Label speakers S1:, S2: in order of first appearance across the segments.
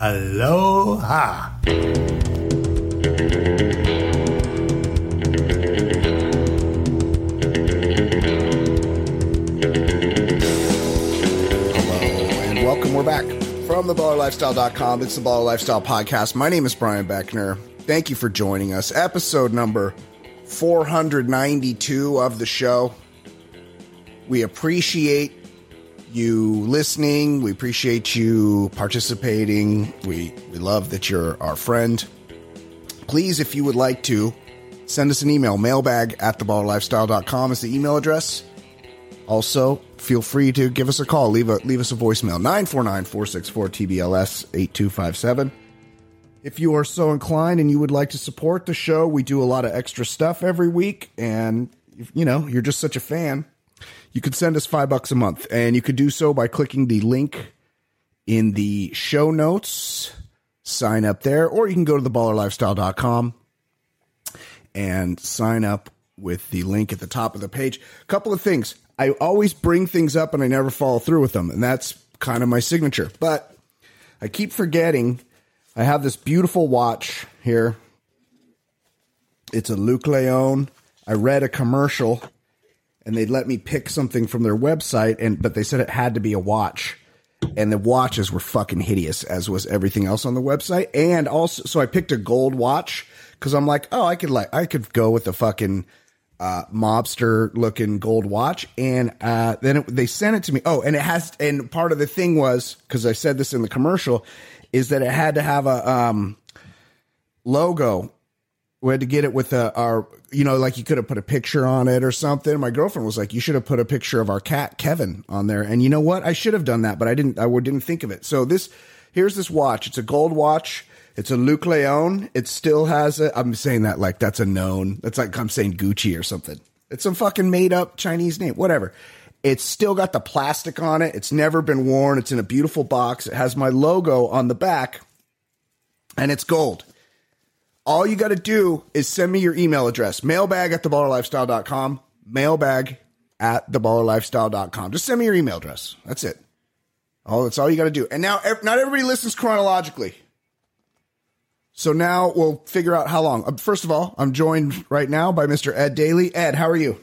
S1: Aloha.
S2: Welcome. We're back from theballerlifestyle.com. It's the Baller Lifestyle Podcast. My name is Brian Beckner. Thank you for joining us. Episode number 492 of the show. We appreciate you listening. We appreciate you participating. We love that you're our friend. Please, if you would like to, send us an email. Mailbag@theballerlifestyle.com is the email address. Also, feel free to give us a call. Leave us a voicemail. 949-464-TBLS-8257. If you are so inclined and you would like to support the show, we do a lot of extra stuff every week. And, you know, you're just such a fan, you could send us $5 a month. And you could do so by clicking the link in the show notes. Sign up there. Or you can go to theballerlifestyle.com and sign up with the link at the top of the page. A couple of things. I always bring things up and I never follow through with them. And that's kind of my signature. But I keep forgetting. I have this beautiful watch here. It's a Luke Leone. I read a commercial and they'd let me pick something from their website, but they said it had to be a watch. And the watches were fucking hideous, as was everything else on the website. And also, so I picked a gold watch because I'm like, oh, I could go with the fucking mobster looking gold watch. And then they sent it to me. Oh, and and part of the thing was, because I said this in the commercial, is that it had to have a logo. We had to get it with our, you know, like you could have put a picture on it or something. My girlfriend was like, you should have put a picture of our cat, Kevin, on there. And you know what? I should have done that, but I didn't think of it. So here's this watch. It's a gold watch. It's a Luke Leone. It still has I'm saying that like that's a known. That's like I'm saying Gucci or something. It's some fucking made up Chinese name, whatever. It's still got the plastic on it. It's never been worn. It's in a beautiful box. It has my logo on the back and it's gold. All you got to do is send me your email address, mailbag@theballerlifestyle.com, mailbag@theballerlifestyle.com. Just send me your email address. That's it. That's all you got to do. And now not everybody listens chronologically. So now we'll figure out how long. First of all, I'm joined right now by Mr. Ed Daly. Ed, how are you?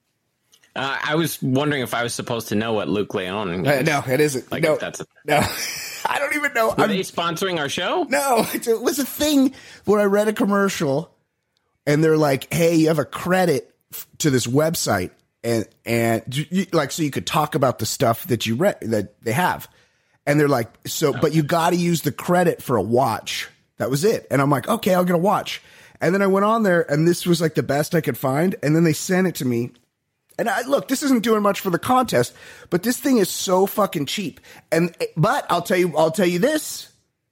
S3: I was wondering if I was supposed to know what Luke Leone is.
S2: No, it isn't.
S3: Like
S2: no,
S3: if that's
S2: no. I don't even know.
S3: Are they sponsoring our show?
S2: No, it was a thing where I read a commercial and they're like, hey, you have a credit to this website and like, so you could talk about the stuff that you read that they have. And they're like, but you got to use the credit for a watch. That was it. And I'm like, okay, I'll get a watch. And then I went on there and this was like the best I could find. And then they sent it to me. And look, this isn't doing much for the contest, but this thing is so fucking cheap. But I'll tell you this.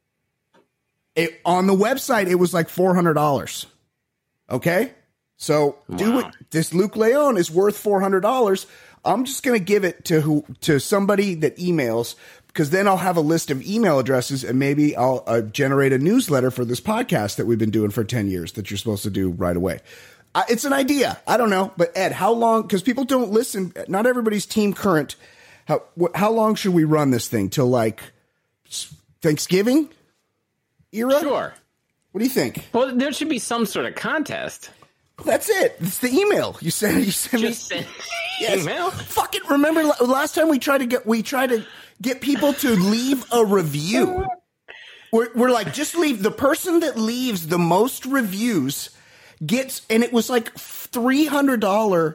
S2: On the website, it was like $400. Okay? So this Luke Leone is worth $400. I'm just going to give it to somebody that emails, because then I'll have a list of email addresses and maybe I'll generate a newsletter for this podcast that we've been doing for 10 years that you're supposed to do right away. It's an idea. I don't know. But Ed, how long? Because people don't listen. Not everybody's team current. How long should we run this thing? Till like Thanksgiving era?
S3: Sure.
S2: What do you think?
S3: Well, there should be some sort of contest.
S2: That's it. It's the email. You send
S3: Just
S2: me.
S3: send
S2: Yes.
S3: email.
S2: Fucking remember last time we tried to get people to leave a review. We're like, just leave. The person that leaves the most reviews gets, and it was like $300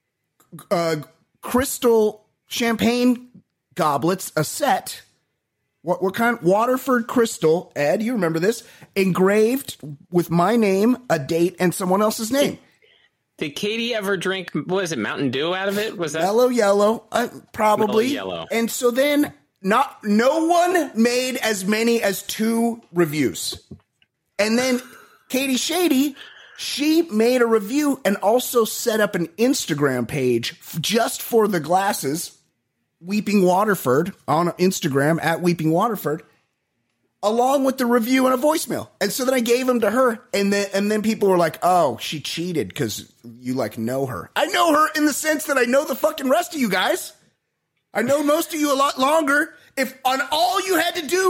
S2: crystal champagne goblets, a set. What kind? Waterford crystal, Ed, you remember this, engraved with my name, a date, and someone else's name.
S3: Did Katie ever drink, what is it, Mountain Dew out of it? Was that
S2: Mellow Yellow? Probably.
S3: Mellow Yellow.
S2: And so then no one made as many as 2 reviews. And then Katie Shady, she made a review and also set up an Instagram page just for the glasses, Weeping Waterford, on Instagram at Weeping Waterford, along with the review and a voicemail. And so then I gave them to her, and then people were like, oh, she cheated because you like know her. I know her in the sense that I know the fucking rest of you guys. I know most of you a lot longer. If on all you had to do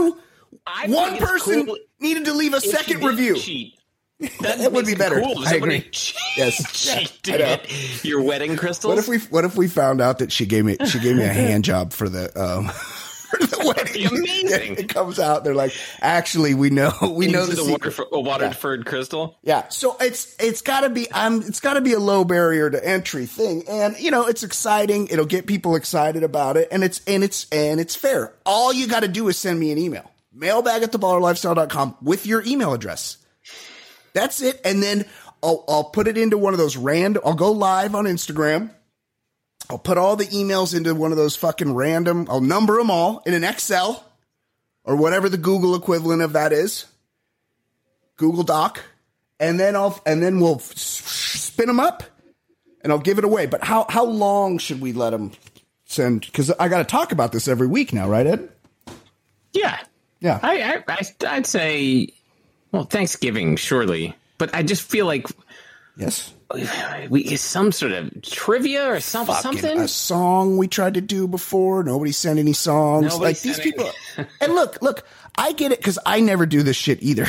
S2: One person needed to leave a second review. That would be better.
S3: Cool.
S2: I agree.
S3: Yes, cheated it. Your wedding crystals.
S2: What if we found out that she gave me a hand job for the wedding?
S3: Amazing.
S2: It comes out. They're like, actually, we know the
S3: Waterford crystal.
S2: Yeah. So it's got to be a low barrier to entry thing, and it's exciting. It'll get people excited about it, and it's fair. All you got to do is send me an email, mailbag@theballerlifestyle.com with your email address. That's it. And then I'll put it into one of those I'll go live on Instagram. I'll put all the emails into one of those fucking random. I'll number them all in an Excel or whatever the Google equivalent of that is. Google Doc. And then we'll spin them up and I'll give it away. But how long should we let them send? Because I got to talk about this every week now, right, Ed?
S3: Yeah.
S2: Yeah.
S3: I'd say, well, Thanksgiving, surely. But I just feel like.
S2: Yes.
S3: Some sort of trivia or something.
S2: A song we tried to do before. Nobody sent any songs. These people. And look, I get it because I never do this shit either.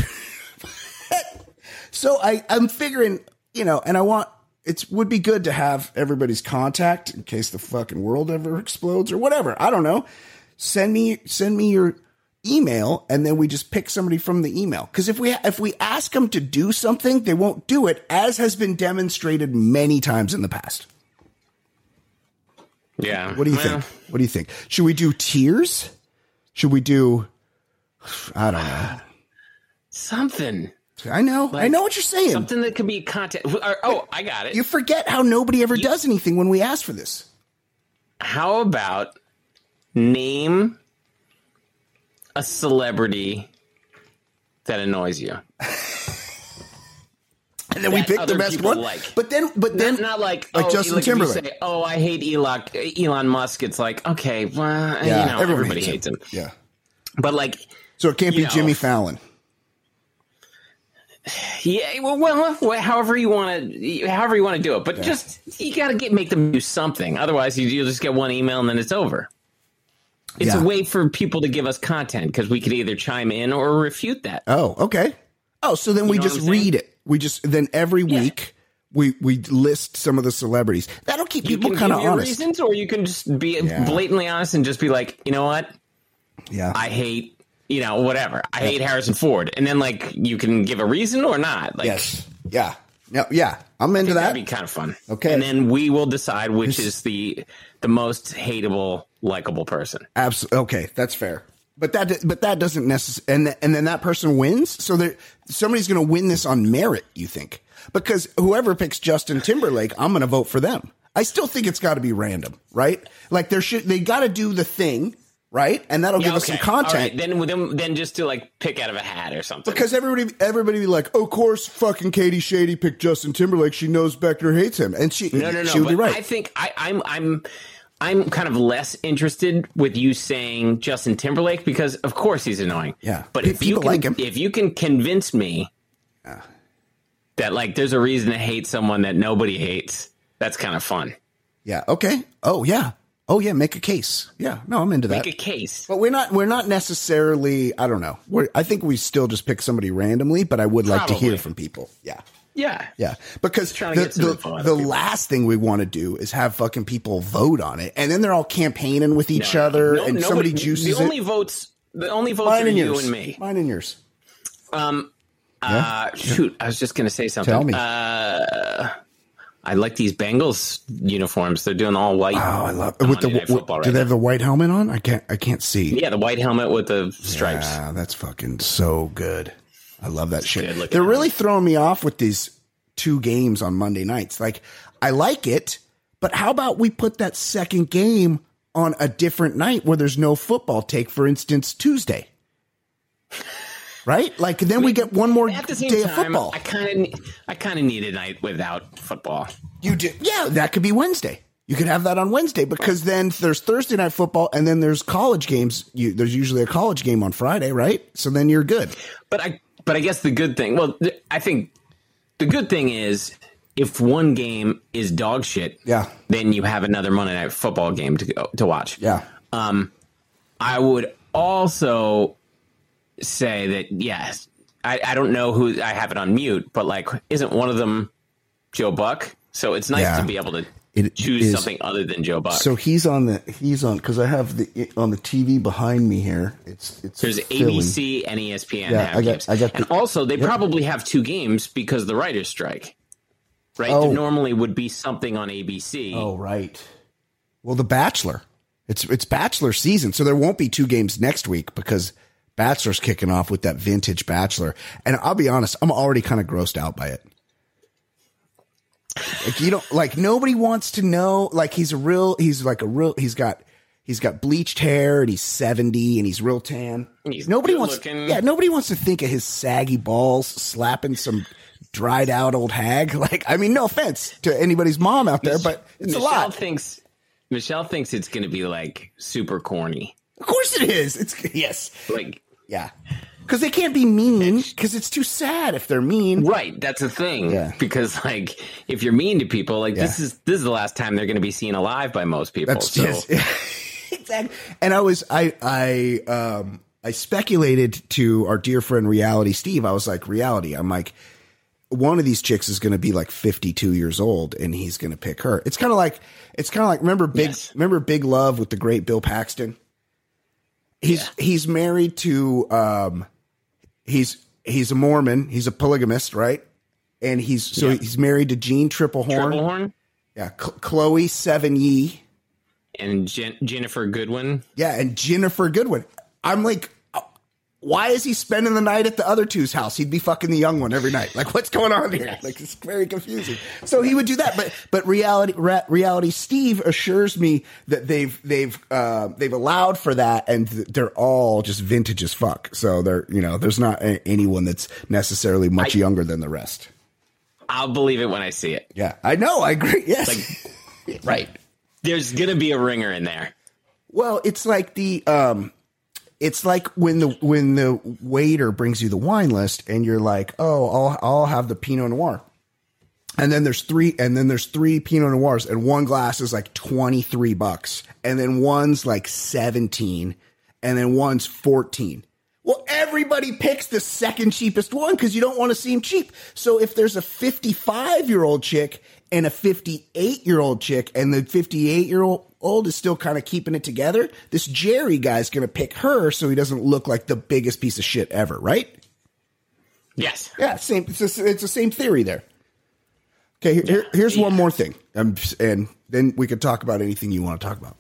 S2: So I'm figuring, and it would be good to have everybody's contact in case the fucking world ever explodes or whatever. I don't know. Send me your email, and then we just pick somebody from the email. Because if we ask them to do something, they won't do it, as has been demonstrated many times in the past.
S3: Yeah.
S2: What do you think? What do you think? Should we do tiers? Should we do? I don't know.
S3: Something.
S2: I know what you're saying.
S3: Something that could be content. I got it.
S2: You forget how nobody ever does anything when we ask for this.
S3: How about name a celebrity that annoys you,
S2: and then we pick the best one. But then,
S3: not like
S2: Justin Timberlake.
S3: Say, I hate Elon Musk. It's like, okay, well, everybody hates him.
S2: Yeah,
S3: but
S2: so it can't be Jimmy Fallon.
S3: Yeah, well, however you want to do it, but just you got to make them do something. Otherwise, you'll just get one email and then it's over. It's a way for people to give us content because we could either chime in or refute that.
S2: Oh, okay. Oh, so then we just read it. Then every week we list some of the celebrities. That'll keep people kind of honest.
S3: Reasons, or you can just be blatantly honest and just be like, you know what?
S2: Yeah,
S3: I hate whatever. I hate Harrison Ford, and then you can give a reason or not.
S2: Yes. Yeah. No, yeah. I'm into that.
S3: That'd be kind of fun.
S2: Okay.
S3: And then we will decide which is the most hateable, likable person.
S2: Absolutely. Okay, that's fair. But that doesn't necessarily, and then that person wins. So somebody's going to win this on merit. You think? Because whoever picks Justin Timberlake, I'm going to vote for them. I still think it's got to be random, right? Like they got to do the thing, right? And that'll give us some content.
S3: All right. Then just to pick out of a hat or something.
S2: Because everybody be like, oh, of course, fucking Katie Shady picked Justin Timberlake. She knows Beckner hates him, and she would be right.
S3: I think I'm kind of less interested with you saying Justin Timberlake because of course he's annoying.
S2: Yeah,
S3: but if you can convince me that there's a reason to hate someone that nobody hates, that's kind of fun.
S2: Yeah. Okay. Oh yeah. Oh yeah, make a case. Yeah, no, I'm into that.
S3: Make a case.
S2: But we're not necessarily, I don't know. I think we still just pick somebody randomly, but I would like to hear from people. Yeah.
S3: Yeah.
S2: Yeah. Because the last thing we want to do is have fucking people vote on it. And then they're all campaigning with each other and somebody juices it.
S3: The only votes are you and me.
S2: Mine and yours.
S3: Shoot, I was just going to say something.
S2: Tell me.
S3: I like these Bengals uniforms. They're doing all white.
S2: Oh, I love it. Do they have the white helmet on? I can't see.
S3: Yeah, the white helmet with the stripes.
S2: Yeah, that's fucking so good. I love that shit. They're really throwing me off with these 2 games on Monday nights. I like it, but how about we put that second game on a different night where there's no football? Take, for instance, Tuesday. Right? Then we get one more day of football.
S3: I kind of need a night without football.
S2: You do? Yeah, that could be Wednesday. You could have that on Wednesday because then there's Thursday night football and then there's college games. There's usually a college game on Friday, right? So then you're good.
S3: But I guess the good thing, I think the good thing is if one game is dog shit, then you have another Monday night football game to watch.
S2: Yeah.
S3: I would also say that, yes, I don't know who, I have it on mute, but like, isn't one of them Joe Buck? So it's nice to be able to choose something other than Joe Buck.
S2: So he's on, because I have on the TV behind me here.
S3: There's ABC and ESPN have games. And also, they probably have 2 games because the writer's strike. Right? There normally would be something on ABC.
S2: Oh, right. Well, The Bachelor. It's Bachelor season, so there won't be 2 games next week because Bachelor's kicking off with that vintage Bachelor. And I'll be honest, I'm already kind of grossed out by it. Like, nobody wants to know, like, he's got bleached hair and he's 70 and he's real tan. Nobody wants to think of his saggy balls slapping some dried out old hag. Like, I mean, no offense to anybody's mom out there, but it's a lot.
S3: Michelle thinks it's going to be like super corny.
S2: Of course it is. Yes.
S3: Like,
S2: yeah. Because they can't be mean because it's too sad if they're mean.
S3: Right. That's the thing. Yeah. Because like if you're mean to people, like this is the last time they're going to be seen alive by most people.
S2: Exactly. And I speculated to our dear friend Reality Steve. I was like, Reality, I'm like, one of these chicks is going to be like 52 years old and he's going to pick her. It's kind of like remember Big Love with the great Bill Paxton? He's married to he's a Mormon, he's a polygamist, right? And he's married to Jean Triplehorn. Yeah, Chloe Sevigny
S3: and Jennifer Goodwin.
S2: Yeah, and Jennifer Goodwin. I'm like, why is he spending the night at the other two's house? He'd be fucking the young one every night. Like, what's going on here? Yes. Like, it's very confusing. So he would do that, but reality Steve assures me that they've allowed for that, and they're all just vintage as fuck. So there's not anyone that's necessarily much younger than the rest.
S3: I'll believe it when I see it.
S2: Yeah, I know. I agree. Yes, right.
S3: There's gonna be a ringer in there.
S2: Well, it's like it's like when the waiter brings you the wine list and you're like, oh, I'll have the Pinot Noir. And then there's three Pinot Noirs and one glass is like $23 and then one's like 17 and then one's 14. Well, everybody picks the second cheapest one because you don't want to seem cheap. So if there's a 55-year-old chick and a 58-year-old chick and the 58-year-old is still kind of keeping it together, this Jerry guy's going to pick her so he doesn't look like the biggest piece of shit ever, right?
S3: Yes.
S2: Yeah, same. It's the same theory there. Okay, here's one more thing, and then we could talk about anything you want to talk about.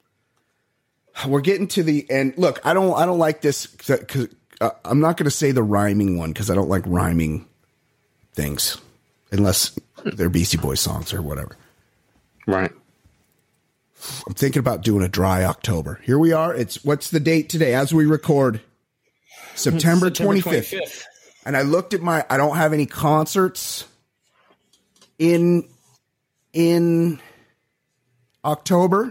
S2: We're getting to the end. Look, I don't like this because I'm not going to say the rhyming one because I don't like rhyming things unless they're Beastie Boys songs or whatever.
S3: Right.
S2: I'm thinking about doing a dry October. Here we are. What's the date today as we record? September 25th. And I looked at I don't have any concerts in October.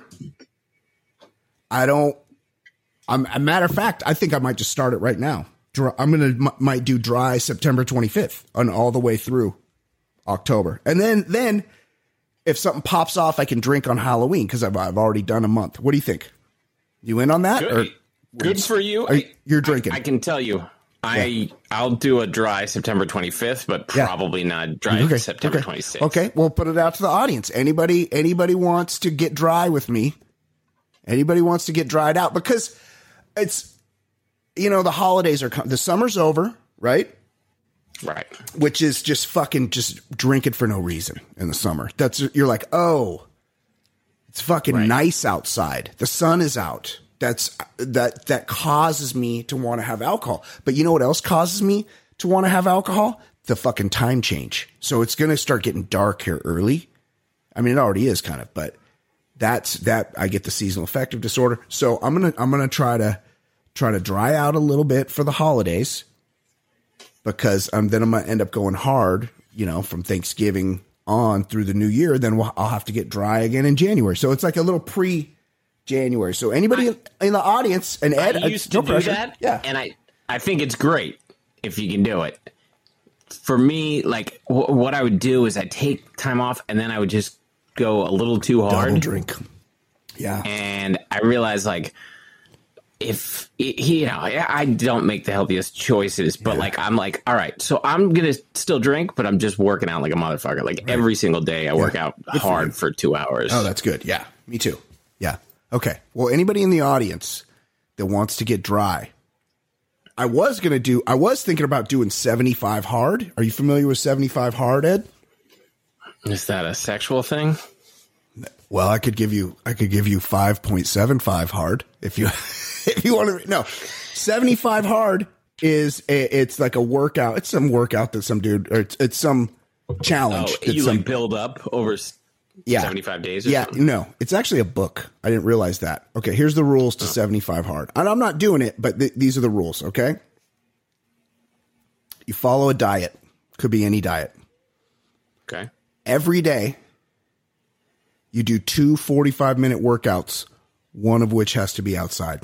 S2: A matter of fact, I think I might just start it right now. Might do dry September 25th and all the way through October. And then if something pops off, I can drink on Halloween because I've already done a month. What do you think? You in on that?
S3: Good for you.
S2: You're drinking.
S3: I can tell you. I'll do a dry September 25th, but probably not dry September 26th.
S2: Okay, we'll put it out to the audience. Anybody wants to get dry with me? Anybody wants to get dried out? Because it's, the holidays are coming. The summer's over, right?
S3: Right.
S2: Which is just fucking just drink it for no reason in the summer. You're like, oh, it's fucking nice outside. The sun is out. That causes me to want to have alcohol. But you know what else causes me to want to have alcohol? The fucking time change. So it's going to start getting dark here early. I mean, it already is kind of, but I get the seasonal affective disorder. So I'm going to try to dry out a little bit for the holidays because then I'm going to end up going hard, from Thanksgiving on through the new year. Then I'll have to get dry again in January. So it's like a little January. So anybody in the audience, and Ed,
S3: I used to do that, and I think it's great if you can do it. For me, like what I would do is I take time off, and then I would just go a little too hard.
S2: Double drink. Yeah.
S3: And I realized, like, if I don't make the healthiest choices, but like I'm like, all right, so I'm gonna still drink, but I'm just working out like a motherfucker. Like every single day, I work out hard for 2 hours.
S2: Oh, that's good. Yeah, me too. Yeah. Okay. Well, anybody in the audience that wants to get dry, I was thinking about doing 75 hard. Are you familiar with 75 hard, Ed?
S3: Is that a sexual thing?
S2: Well, I could give you 5.75 hard if you if you want to. No, 75 hard it's like a workout. It's some workout that some dude, or it's some challenge.
S3: Oh, you like build up over 75 days? Or something?
S2: No, it's actually a book. I didn't realize that. Okay, here's the rules to 75 hard. And I'm not doing it, but these are the rules. Okay, you follow a diet. Could be any diet.
S3: Okay.
S2: Every day, you do 2 45-minute workouts, one of which has to be outside.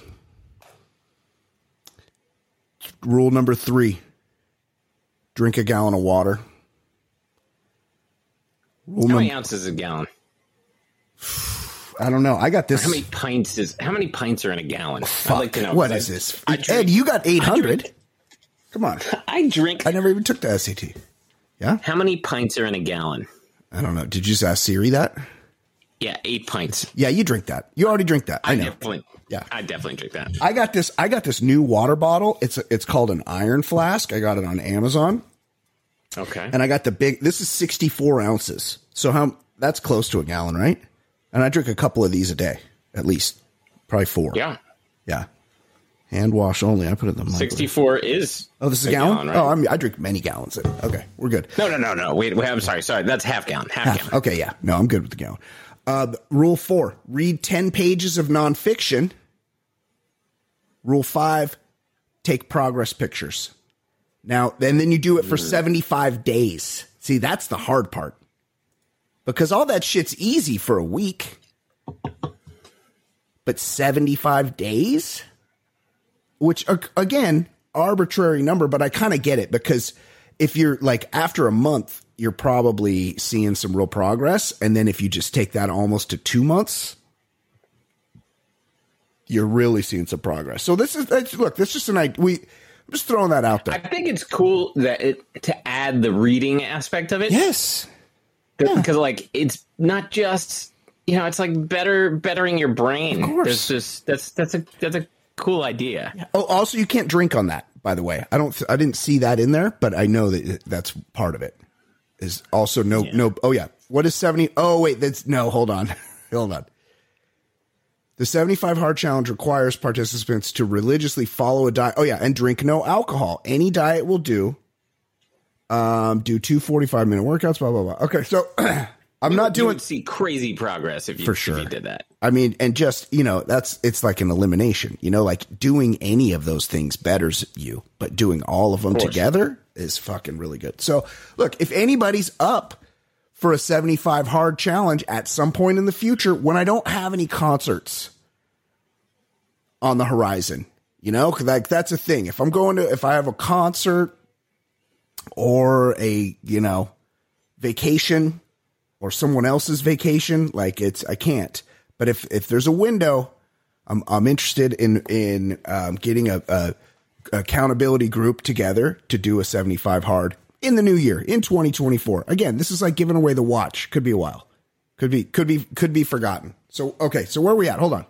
S2: Rule number 3, drink a gallon of water.
S3: How many ounces a gallon?
S2: I don't know. I got this.
S3: How many pints are in a gallon?
S2: Fuck.
S3: I'd like to know.
S2: What is this? Ed, you got 800. Come on.
S3: I drink.
S2: I never even took the SAT. Yeah?
S3: How many pints are in a gallon?
S2: I don't know. Did you just ask Siri that?
S3: Yeah, 8 pints.
S2: Yeah, you drink that. You already drink that. I know.
S3: I definitely drink that.
S2: I got this new water bottle. It's called an Iron Flask. I got it on Amazon.
S3: Okay.
S2: And I got this is 64 ounces. So that's close to a gallon, right? And I drink a couple of these a day, at least. Probably 4.
S3: Yeah.
S2: Yeah. Hand wash only. I put it in the microwave.
S3: 64 is.
S2: Oh, this is a gallon? Right? Oh, I drink many gallons. Okay, we're good.
S3: No. Wait, I'm sorry. That's half gallon. Half gallon.
S2: Okay, yeah. No, I'm good with the gallon. Rule 4, read 10 pages of nonfiction. Rule 5, take progress pictures. Now, and then you do it for 75 days. See, that's the hard part. Because all that shit's easy for a week. But 75 days? Which, again, arbitrary number, but I kind of get it. Because if you're like, after a month, you're probably seeing some real progress. And then if you just take that almost to 2 months, you're really seeing some progress. So this is just an idea. I'm just throwing that out there.
S3: I think it's cool to add the reading aspect of it.
S2: Yes.
S3: Because like, it's not just, it's like bettering your brain.
S2: Of course.
S3: That's a cool idea.
S2: Yeah. Oh, also you can't drink on that, by the way. I didn't see that in there, but I know that that's part of it. Is also no. Oh yeah. What is 70? Oh wait, hold on. Hold on. The 75 Hard Challenge requires participants to religiously follow a diet. Oh yeah, and drink no alcohol. Any diet will do. Do 2 45-minute workouts, blah blah blah. Okay, so you
S3: would see crazy progress if you did that.
S2: I mean, and just, it's like an elimination, like doing any of those things betters you, but doing all of them together is fucking really good. So look, if anybody's up for a 75 Hard Challenge at some point in the future, when I don't have any concerts on the horizon, like that's a thing. If I have a concert or a, vacation or someone else's vacation, like I can't. But if there's a window, I'm interested in getting a accountability group together to do a 75 hard in the new year, in 2024. Again, this is like giving away the watch. Could be a while. Could be forgotten. So, okay. So where are we at? Hold on.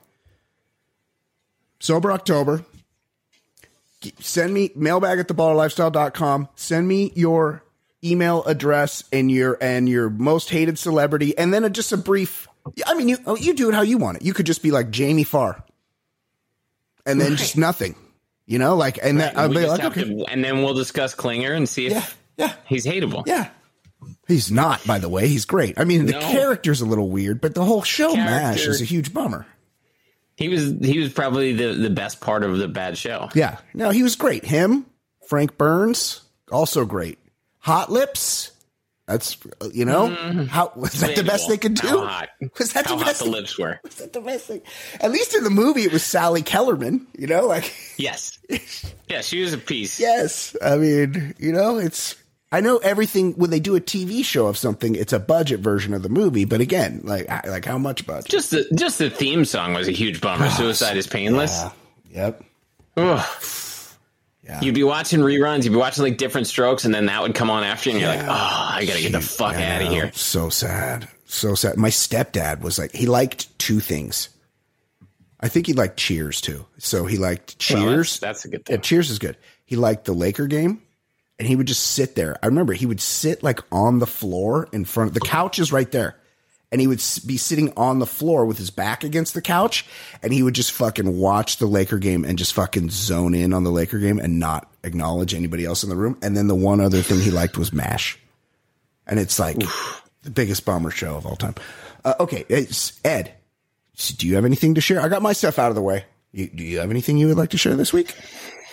S2: Sober October. Send me mailbag@theballerlifestyle.com. Send me your email address and your most hated celebrity. And then just a brief, I mean, you do it how you want it. You could just be like Jamie Farr and then just nothing, and then I'll be like, okay.
S3: And then we'll discuss Klinger and see if he's hateable.
S2: Yeah. He's not, by the way. He's great. I mean, the character's a little weird, but the whole show, MASH, is a huge bummer.
S3: He was probably the best part of the bad show.
S2: Yeah. No, he was great. Him, Frank Burns, also great. Hot Lips. That's, how was that the best they could do?
S3: How hot.
S2: Was that
S3: how
S2: the
S3: hot
S2: best
S3: the lips were?
S2: Was that the best thing? At least in the movie, it was Sally Kellerman,
S3: Yes. Yeah, she was a piece.
S2: Yes. I mean, I know everything when they do a TV show of something, it's a budget version of the movie. But again, like how much budget?
S3: Just the theme song was a huge bummer. Suicide is Painless.
S2: Yep.
S3: Ugh.
S2: Yeah.
S3: You'd be watching reruns. You'd be watching like different strokes, and then that would come on after, and you're like, "Oh, I gotta get the fuck out of here."
S2: So sad. So sad. My stepdad was like, he liked two things. I think he liked Cheers too. So he liked Cheers.
S3: Well, that's a good thing.
S2: Yeah, Cheers is good. He liked the Laker game, and he would just sit there. I remember he would sit like on the floor in front of the couch is right there. And he would be sitting on the floor with his back against the couch, and he would just fucking watch the Laker game and just fucking zone in on the Laker game and not acknowledge anybody else in the room. And then the one other thing he liked was MASH. And it's like the biggest bummer show of all time. Okay, Ed, do you have anything to share? I got my stuff out of the way. Do you have anything you would like to share this week?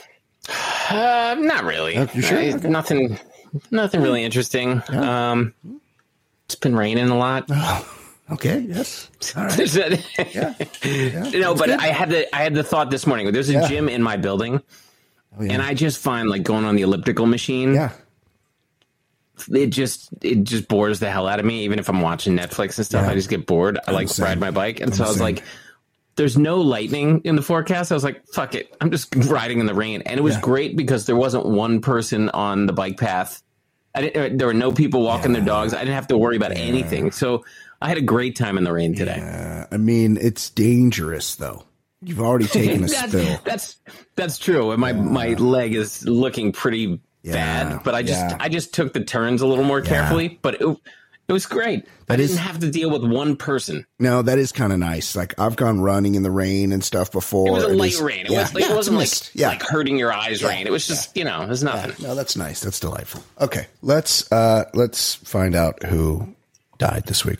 S3: Not really.
S2: You sure? Okay.
S3: Nothing really interesting.
S2: Yeah.
S3: It's been raining a lot.
S2: Oh, okay. Yes. All right. Yeah.
S3: No, but good. I had the thought this morning. There's a gym in my building, and I just find like going on the elliptical machine.
S2: Yeah.
S3: It just bores the hell out of me. Even if I'm watching Netflix and stuff, I just get bored. I like ride my bike, and so I was like, "There's no lightning in the forecast." I was like, "Fuck it, I'm just riding in the rain," and it was great because there wasn't one person on the bike path. There were no people walking their dogs. I didn't have to worry about anything. So I had a great time in the rain today.
S2: Yeah. I mean, it's dangerous though. You've already taken a spill.
S3: That's true. And my leg is looking pretty bad, but I just took the turns a little more carefully, but it was great. I didn't have to deal with one person.
S2: No, that is kind of nice. Like I've gone running in the rain and stuff before.
S3: It was a light rain. It wasn't like hurting your eyes rain. It was just, it was nothing.
S2: No, that's nice. That's delightful. Okay. Let's find out who died this week.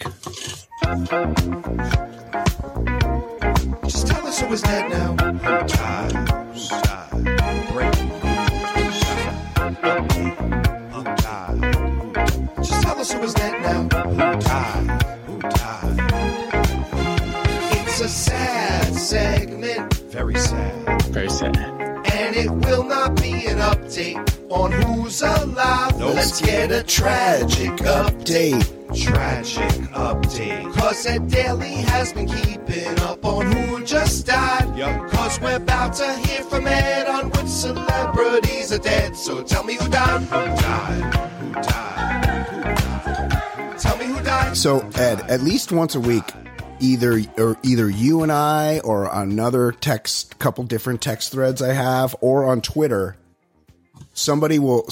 S1: Just tell us who is dead now. Who died? Breaking news. Who died? Just tell us who is dead now. Who died? Who died? It's a sad segment. Very sad.
S3: Very sad.
S1: And it will not be an update on who's alive. Nope. Let's get a tragic update. Tragic update. Cause Ed Daly has been keeping up on who just died. Yep. Cause we're about to hear from Ed on which celebrities are dead. So tell me who died. Who died? Who died? Who died? Tell me who died.
S2: So Ed, at least once a week, either you and I or another couple different text threads I have, or on Twitter, somebody will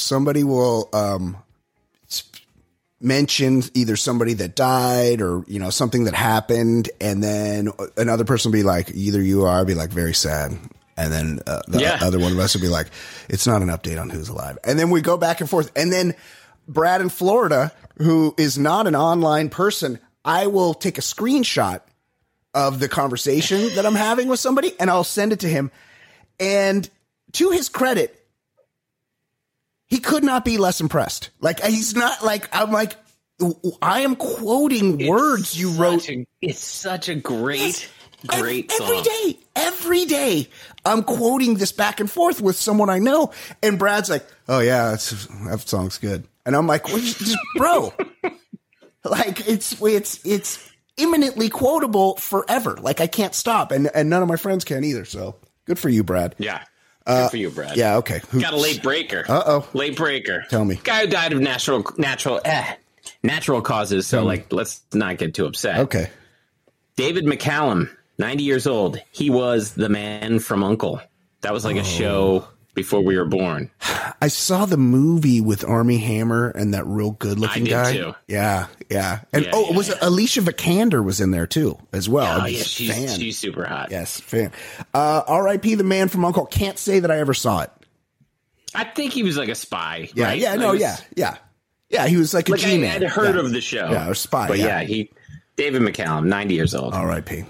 S2: mention either somebody that died or something that happened, and then another person will be like, either you or I will be like, very sad, and then the other one of us will be like, it's not an update on who's alive, and then we go back and forth, and then Brad in Florida, who is not an online person, I will take a screenshot of the conversation that I'm having with somebody and I'll send it to him. And to his credit, he could not be less impressed. Like, he's not like, I'm like, I am quoting words you wrote.
S3: It's such a great
S2: song.
S3: song.
S2: Every day, I'm quoting this back and forth with someone I know. And Brad's like, oh yeah, that song's good. And I'm like, well, just, bro, like it's imminently quotable forever. Like I can't stop. And none of my friends can either. So good for you, Brad.
S3: Yeah. Good for you, Brad.
S2: Yeah. Okay.
S3: Got a late breaker.
S2: Uh-oh.
S3: Late breaker.
S2: Tell me.
S3: Guy who died of natural causes. So let's not get too upset.
S2: Okay.
S3: David McCallum, 90 years old. He was the man from U.N.C.L.E. That was like a show before we were born.
S2: I saw the movie with Armie Hammer and that real good looking guy.
S3: I did too.
S2: Yeah. And Alicia Vikander was in there too as well.
S3: Oh yeah, she's super hot.
S2: Yes, fan. R.I.P. the man from U.N.C.L.E. Can't say that I ever saw it.
S3: I think he was like a spy.
S2: Yeah,
S3: right?
S2: Yeah, he was like a G-man.
S3: I had heard of the show.
S2: Yeah, a spy.
S3: But David McCallum, 90 years old.
S2: R.I.P.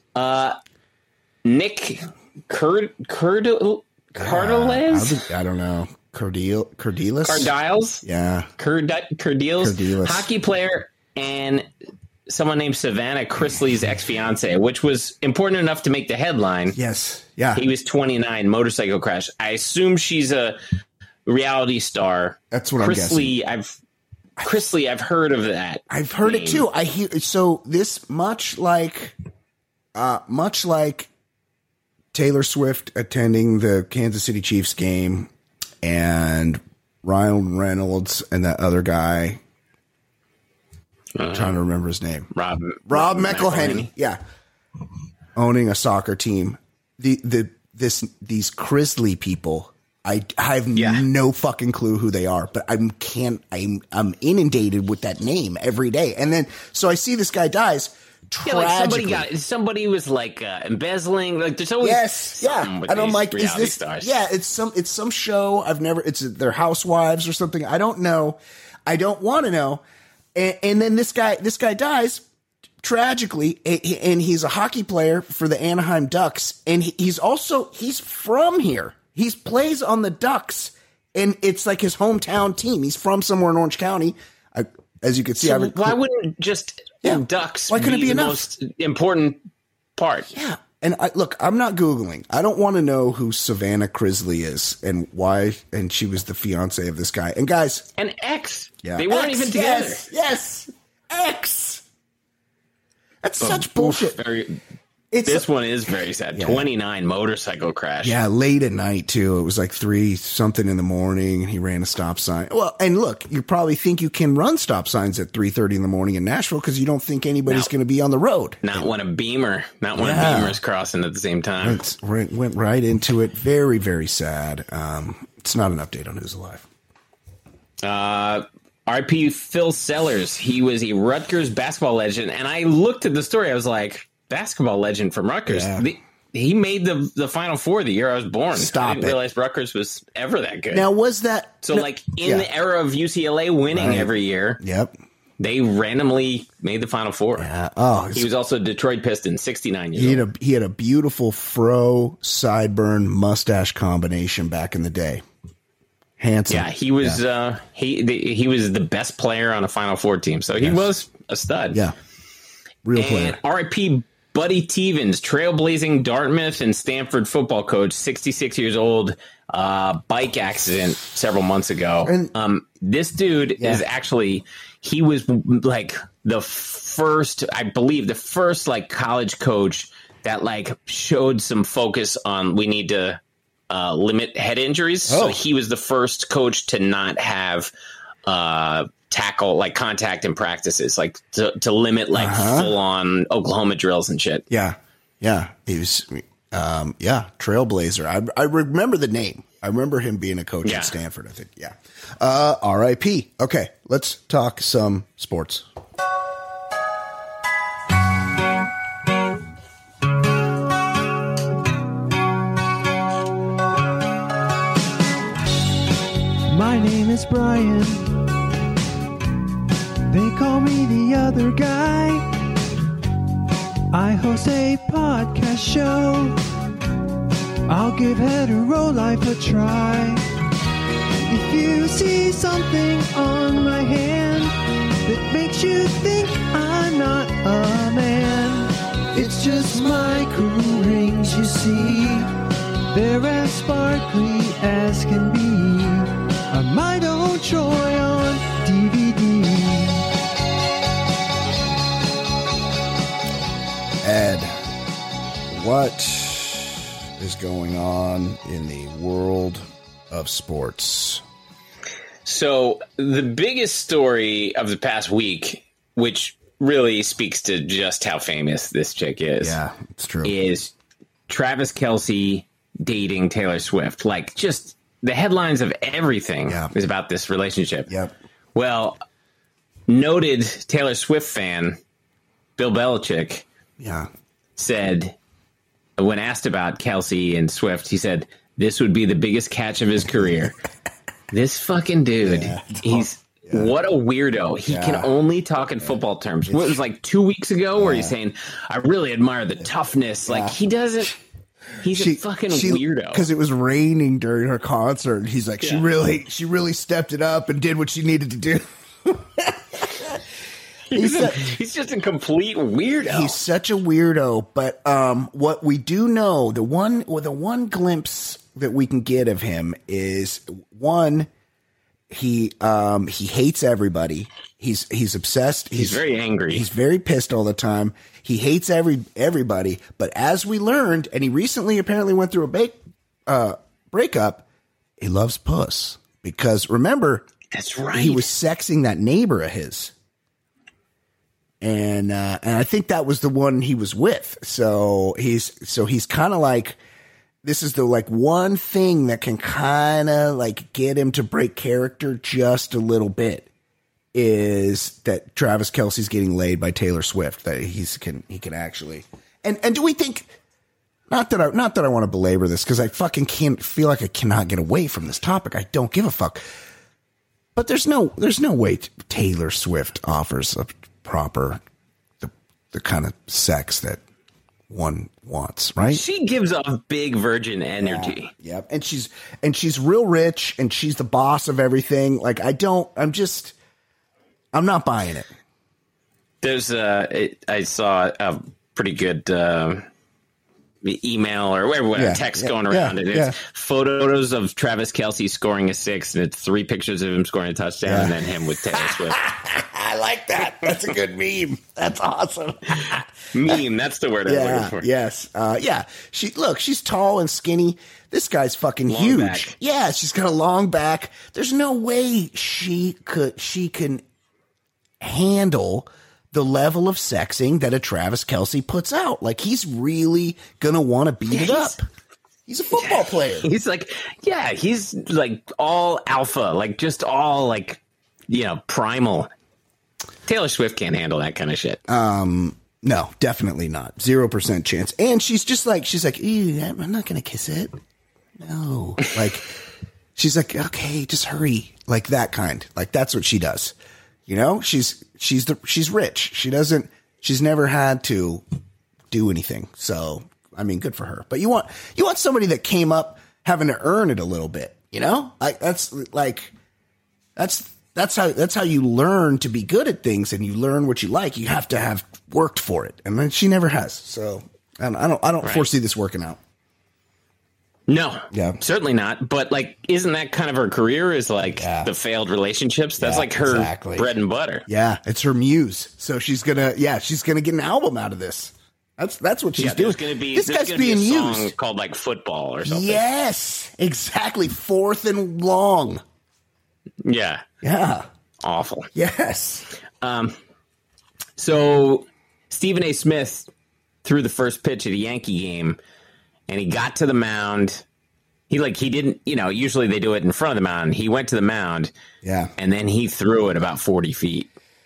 S3: Nick Cardiles?
S2: I don't know. Cardiles? Yeah.
S3: Cardiles. Hockey player and someone named Savannah Chrisley's ex-fiance, which was important enough to make the headline.
S2: Yes. Yeah.
S3: He was 29, motorcycle crash. I assume she's a reality star.
S2: That's what I'm guessing.
S3: Chrisley, I've heard of that.
S2: I've heard it too. I hear so this much like Taylor Swift attending the Kansas City Chiefs game, and Ryan Reynolds and that other guy. I'm trying to remember his name. Rob McElhenney. Yeah. Owning a soccer team. These Grizzly people, I have no fucking clue who they are, but I'm inundated with that name every day. And then, so I see this guy dies. Tragically.
S3: Somebody was like embezzling. Like there's always
S2: and I'm like, is this?
S3: Stars.
S2: Yeah, it's some show. It's their housewives or something. I don't know. I don't want to know. And then this guy dies tragically, and he's a hockey player for the Anaheim Ducks, and he's from here. He plays on the Ducks, and it's like his hometown team. He's from somewhere in Orange County. As you can see,
S3: why wouldn't just Ducks
S2: why couldn't it be
S3: the
S2: enough?
S3: most important part?
S2: Yeah. And I'm not Googling. I don't want to know who Savannah Grizzly is and why. And she was the fiance of this guy. And guys,
S3: an ex.
S2: Yeah,
S3: they weren't even together.
S2: Yes, ex. That's such bullshit.
S3: This one is very sad. 29 motorcycle crash.
S2: Yeah, late at night too. It was like 3-something in the morning. He ran a stop sign. Well, and look, you probably think you can run stop signs at 3:30 in the morning in Nashville because you don't think anybody's going to be on the road.
S3: Not when a Beamer's crossing at the same time.
S2: Went right into it. Very, very sad. It's not an update on who's alive.
S3: RP Phil Sellers. He was a Rutgers basketball legend, and I looked at the story. I was like, basketball legend from Rutgers. Yeah. He made the Final Four the year I was born. I didn't realize Rutgers was ever that good.
S2: Now, was that...
S3: So, in the era of UCLA winning every year, they randomly made the Final Four.
S2: Yeah.
S3: He was also Detroit Pistons, 69 years old.
S2: He had a beautiful fro, sideburn, mustache combination back in the day. Handsome.
S3: Yeah, he was he was the best player on a Final Four team, so he was a stud.
S2: Yeah. Real player.
S3: R.I.P. Buddy Stevens, trailblazing Dartmouth and Stanford football coach, 66 years old, bike accident several months ago. And, this dude is actually, he was like the first like college coach that like showed some focus on we need to limit head injuries. So he was the first coach to not have tackle like contact in practices, like to limit like full on Oklahoma drills and shit.
S2: Yeah. He was trailblazer. I remember the name. I remember him being a coach at Stanford, I think. Yeah. R.I.P. Okay, let's talk some sports.
S4: My name is Brian. They call me the other guy. I host a podcast show. I'll give hetero life a try. If you see something on my hand that makes you think I'm not a man, it's just my cool rings, you see. They're as sparkly as can be. My old Troy on DVD.
S2: Ed, what is going on in the world of sports?
S3: So the biggest story of the past week, which really speaks to just how famous this chick is.
S2: Yeah, it's true.
S3: Is Travis Kelce dating Taylor Swift. Like, just the headlines of everything is about this relationship.
S2: Yep.
S3: Well, noted Taylor Swift fan Bill Belichick said, when asked about Kelce and Swift, he said, this would be the biggest catch of his career. This fucking dude, what a weirdo. He can only talk in football terms. What was like 2 weeks ago where he's saying, I really admire the toughness. Like, he doesn't. He's a fucking weirdo.
S2: Because it was raining during her concert. He's like, she really stepped it up and did what she needed to do.
S3: He's just a complete weirdo.
S2: He's such a weirdo. But what we do know, the one glimpse that we can get of him is, one, He hates everybody. He's obsessed.
S3: He's very angry.
S2: He's very pissed all the time. He hates everybody. But as we learned, and he recently apparently went through a breakup, he loves puss. Because remember,
S3: that's right.
S2: He was sexing that neighbor of his. And I think that was the one he was with. So he's kind of like, this is the like one thing that can kind of like get him to break character just a little bit, is that Travis Kelce's getting laid by Taylor Swift. That he can actually, and do we think, not that I want to belabor this, because I fucking can't feel like I cannot get away from this topic. I don't give a fuck. But there's no way Taylor Swift offers a proper the kind of sex that one wants, right?
S3: She gives off big virgin energy.
S2: Yeah. And she's real rich, and she's the boss of everything. Like I'm not buying it.
S3: There's I saw a pretty good email or whatever, text going around. It's photos of Travis Kelce scoring a 6, and it's 3 pictures of him scoring a touchdown, and then him with Taylor Swift.
S2: I like that. That's a good meme. That's awesome.
S3: Meme. That's the word I'm looking for.
S2: Yes. She's tall and skinny. This guy's fucking
S3: long
S2: huge.
S3: Back.
S2: Yeah. She's got a long back. There's no way she can handle the level of sexing that a Travis Kelce puts out. Like, he's really going to want to beat it up. He's a football player.
S3: He's like, he's like all alpha, like just all like, primal. Taylor Swift can't handle that kind of shit.
S2: No, definitely not. 0% chance. And she's like, ew, I'm not going to kiss it. No. Like, she's like, okay, just hurry. Like that kind. like that's what she does. She's rich. She's never had to do anything. So, I mean, good for her. But you want somebody that came up having to earn it a little bit, Like that's how you learn to be good at things, and you learn what you like. You have to have worked for it. And then she never has. So, I don't foresee this working out.
S3: No, certainly not. But like, isn't that kind of her career? Is like the failed relationships? That's like her bread and butter.
S2: Yeah, it's her muse. So she's gonna get an album out of this. That's what she's doing. This guy's being used.
S3: Song called like Football or something.
S2: Yes, exactly. 4th and long.
S3: Yeah. Awful.
S2: Yes.
S3: So Stephen A. Smith threw the first pitch at a Yankee game. And he got to the mound. He didn't, usually they do it in front of the mound. He went to the mound. Yeah. And then he threw it about 40 feet.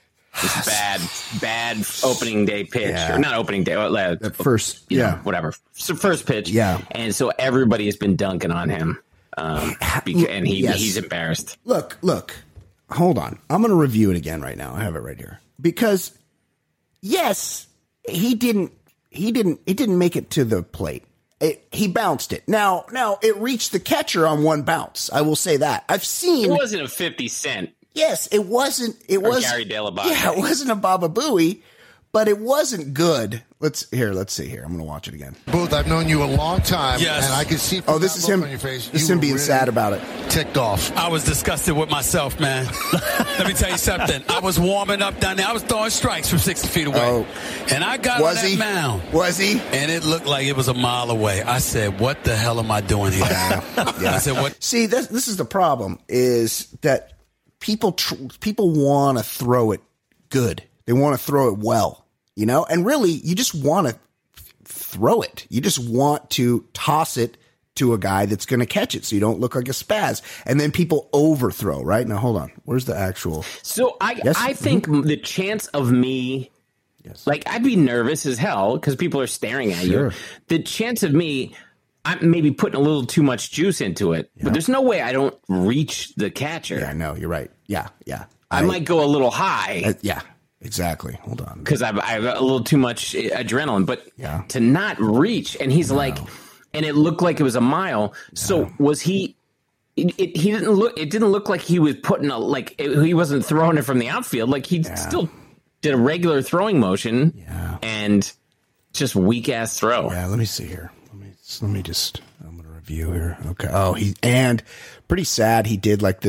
S3: This bad opening day pitch. Or not opening day.
S2: First,
S3: whatever. So first pitch.
S2: Yeah.
S3: And so everybody has been dunking on him. And he's embarrassed.
S2: Look. Hold on. I'm going to review it again right now. I have it right here. Because, yes, it didn't make it to the plate. He bounced it. Now it reached the catcher on one bounce. I will say that. I've seen.
S3: It wasn't a 50 Cent.
S2: Yes, it wasn't. It was
S3: Gary De La Bate.
S2: Yeah, it wasn't a Baba Booey, but it wasn't good. Let's see here. I'm going to watch it again.
S5: Booth, I've known you a long time,
S6: yes.
S5: And I can see.
S2: Oh, this is him. On your face, this is him being really sad about it.
S5: Ticked off.
S6: I was disgusted with myself, man. Let me tell you something. I was warming up down there. I was throwing strikes from 60 feet away, and I got on that mound.
S2: Was he?
S6: And it looked like it was a mile away. I said, "What the hell am I doing here?" I said, "What?"
S2: See, this is the problem: is that people want to throw it good. They want to throw it well. And really, you just want to throw it. You just want to toss it to a guy that's going to catch it so you don't look like a spaz. And then people overthrow, right? Now, hold on. Where's the actual?
S3: So I think the chance of me, like, I'd be nervous as hell because people are staring at you. The chance of me, I'm maybe putting a little too much juice into it, but there's no way I don't reach the catcher.
S2: Yeah, no, you're right. Yeah.
S3: I might go a little high.
S2: Yeah. Exactly. Hold on.
S3: Because I have a little too much adrenaline, but to not reach, and he's like, and it looked like it was a mile. So was he? He didn't look. It didn't look like he was putting he wasn't throwing it from the outfield. Like he still did a regular throwing motion, and just weak ass throw.
S2: Yeah. Let me see here. Let me just. I'm gonna review here. Okay. Oh, and pretty sad. He did like this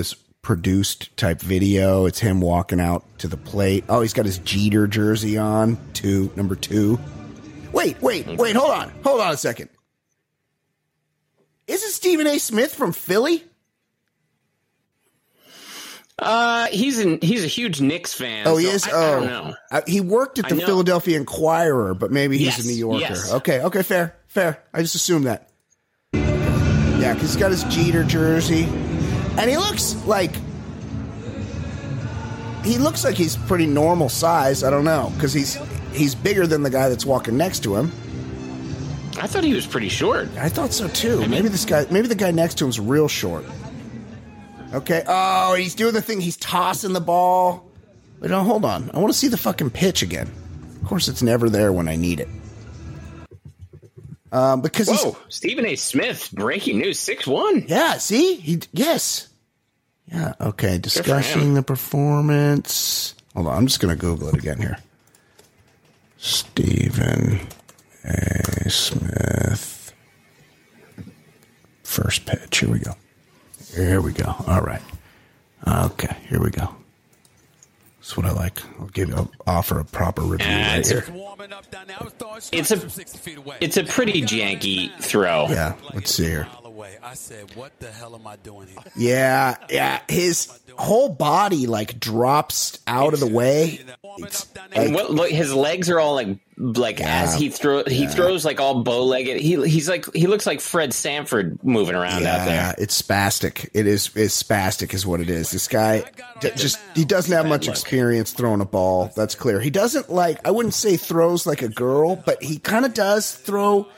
S2: produced type video. It's him walking out to the plate. Oh, he's got his Jeter jersey on, number 2. Wait, hold on a second. Isn't Stephen A. Smith from Philly?
S3: He's a huge Knicks fan.
S2: Oh, he is?
S3: I don't know.
S2: He worked at the Philadelphia Inquirer, but maybe he's a New Yorker.
S3: Yes.
S2: Okay, fair. I just assumed that. Yeah, because he's got his Jeter jersey. And he looks like he's pretty normal size. I don't know, because he's bigger than the guy that's walking next to him.
S3: I thought he was pretty short.
S2: I thought so too. Maybe the guy next to him's real short. Okay. Oh, he's doing the thing. He's tossing the ball. But no, hold on. I want to see the fucking pitch again. Of course, it's never there when I need it. Because
S3: Stephen A. Smith, breaking news, 6'1".
S2: Yeah. See, yes. Yeah. Okay. Discussing the performance. Hold on. I'm just going to Google it again here. Stephen A. Smith. First pitch. Here we go. All right. Okay. Here we go. That's what I like. I'll offer a proper review right here.
S3: It's a pretty janky throw.
S2: Yeah. Let's see here.
S6: I said, what the hell am I doing here?
S2: Yeah. His whole body drops out of the way.
S3: And his legs are all like as he throws all bow-legged. He looks like Fred Sanford moving around out there.
S2: Yeah, it's spastic. It's spastic is what it is. This guy he doesn't have much experience throwing a ball. That's clear. He doesn't I wouldn't say throws like a girl, but he kind of does throw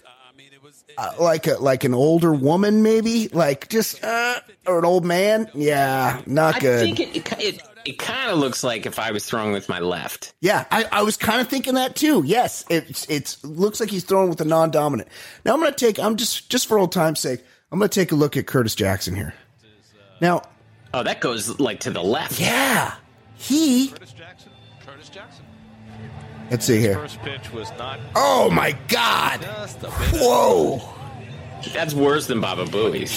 S2: like an older woman, maybe or an old man. Yeah, not good.
S3: I think it kind of looks like if I was throwing with my left.
S2: Yeah, I was kind of thinking that too. Yes, it looks like he's throwing with a non-dominant. Now I'm just for old time's sake, I'm going to take a look at Curtis Jackson here. Now,
S3: that goes to the left.
S2: Yeah, Curtis Jackson. Let's see here.
S7: First pitch was not.
S2: Oh my God! Whoa!
S3: That's worse than Baba Booey's.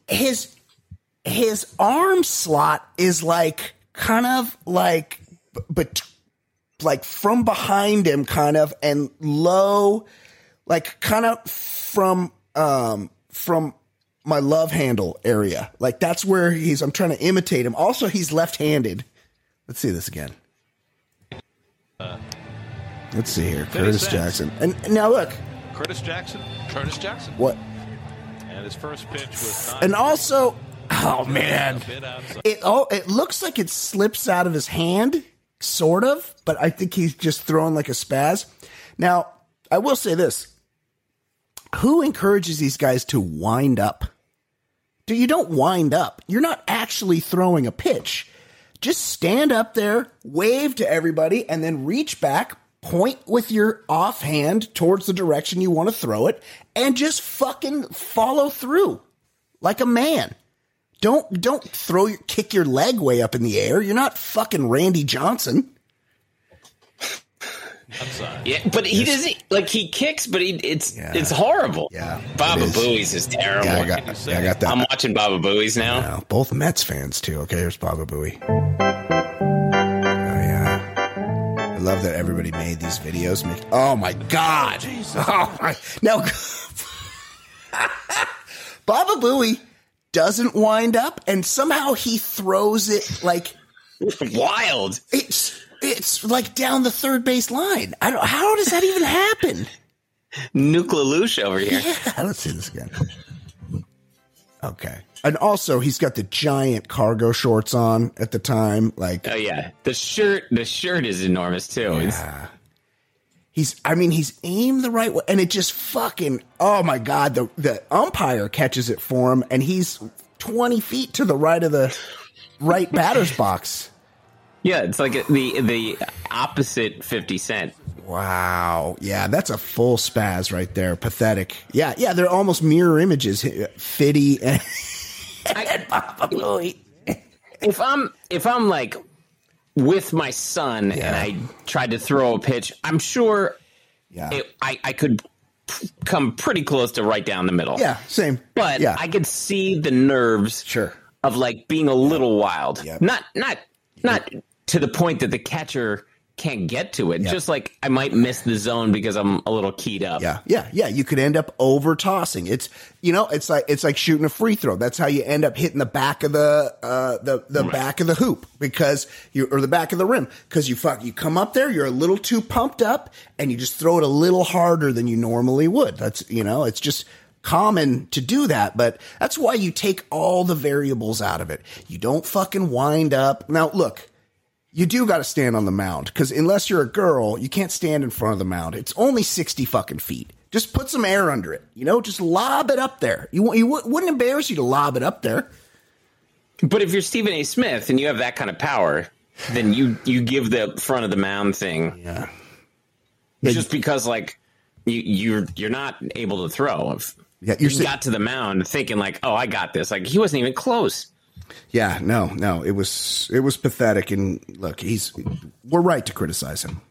S2: His arm slot is kind of but from behind him, kind of, and low, kind of from my love handle area. That's where I'm trying to imitate him. Also, he's left-handed. Let's see this again. Let's see here. Curtis Jackson. And now look.
S7: Curtis Jackson.
S2: What?
S7: And his first pitch was not.
S2: And also, oh man. It looks like it slips out of his hand, sort of, but I think he's just throwing like a spaz. Now, I will say this. Who encourages these guys to wind up? You don't wind up. You're not actually throwing a pitch. Just stand up there, wave to everybody, and then reach back, point with your offhand towards the direction you want to throw it, and just fucking follow through like a man. Don't kick your leg way up in the air. You're not fucking Randy Johnson.
S7: I'm sorry.
S3: Yeah, but he doesn't he kicks, but it's horrible.
S2: Yeah,
S3: Baba Booey's is terrible.
S2: Yeah, I got that.
S3: I'm watching Baba Booey's now.
S2: Yeah, both Mets fans too. Okay, here's Baba Booey. I love that everybody made these videos. Oh my God! Oh my! Now, Baba Booey doesn't wind up, and somehow he throws it
S3: wild.
S2: It's down the third base line. How does that even happen?
S3: Nuke LaLoosh over here.
S2: Yeah, let's see this again. Okay. And also, he's got the giant cargo shorts on at the time.
S3: Oh yeah, the shirt is enormous too.
S2: Yeah. He's aimed the right way, and it just fucking. Oh my God, the umpire catches it for him, and he's 20 feet to the right of the right batter's box.
S3: Yeah, it's like the opposite 50 Cent.
S2: Wow. Yeah, that's a full spaz right there. Pathetic. Yeah, they're almost mirror images. Fitty and Baba Booey.
S3: If I'm with my son and I tried to throw a pitch, I'm sure I could come pretty close to right down the middle.
S2: Yeah, same.
S3: But I could see the nerves.
S2: Sure.
S3: of like being a little wild.
S2: Yep.
S3: Not to the point that the catcher can't get to it.
S2: Yep.
S3: Just like I might miss the zone because I'm a little keyed up.
S2: Yeah. You could end up over tossing. It's like shooting a free throw. That's how you end up hitting the back of the back of the hoop or the back of the rim because you come up there, you're a little too pumped up, and you just throw it a little harder than you normally would. That's it's just common to do that, but that's why you take all the variables out of it. You don't fucking wind up. Now look. You do got to stand on the mound because unless you're a girl, you can't stand in front of the mound. It's only 60 fucking feet. Just put some air under it. Just lob it up there. You wouldn't embarrass you to lob it up there.
S3: But if you're Stephen A. Smith and you have that kind of power, then you give the front of the mound thing.
S2: Yeah.
S3: Just because like you're not able to throw. You got to the mound thinking like, oh, I got this. Like he wasn't even close.
S2: Yeah, no, it was pathetic. And look, we're right to criticize him.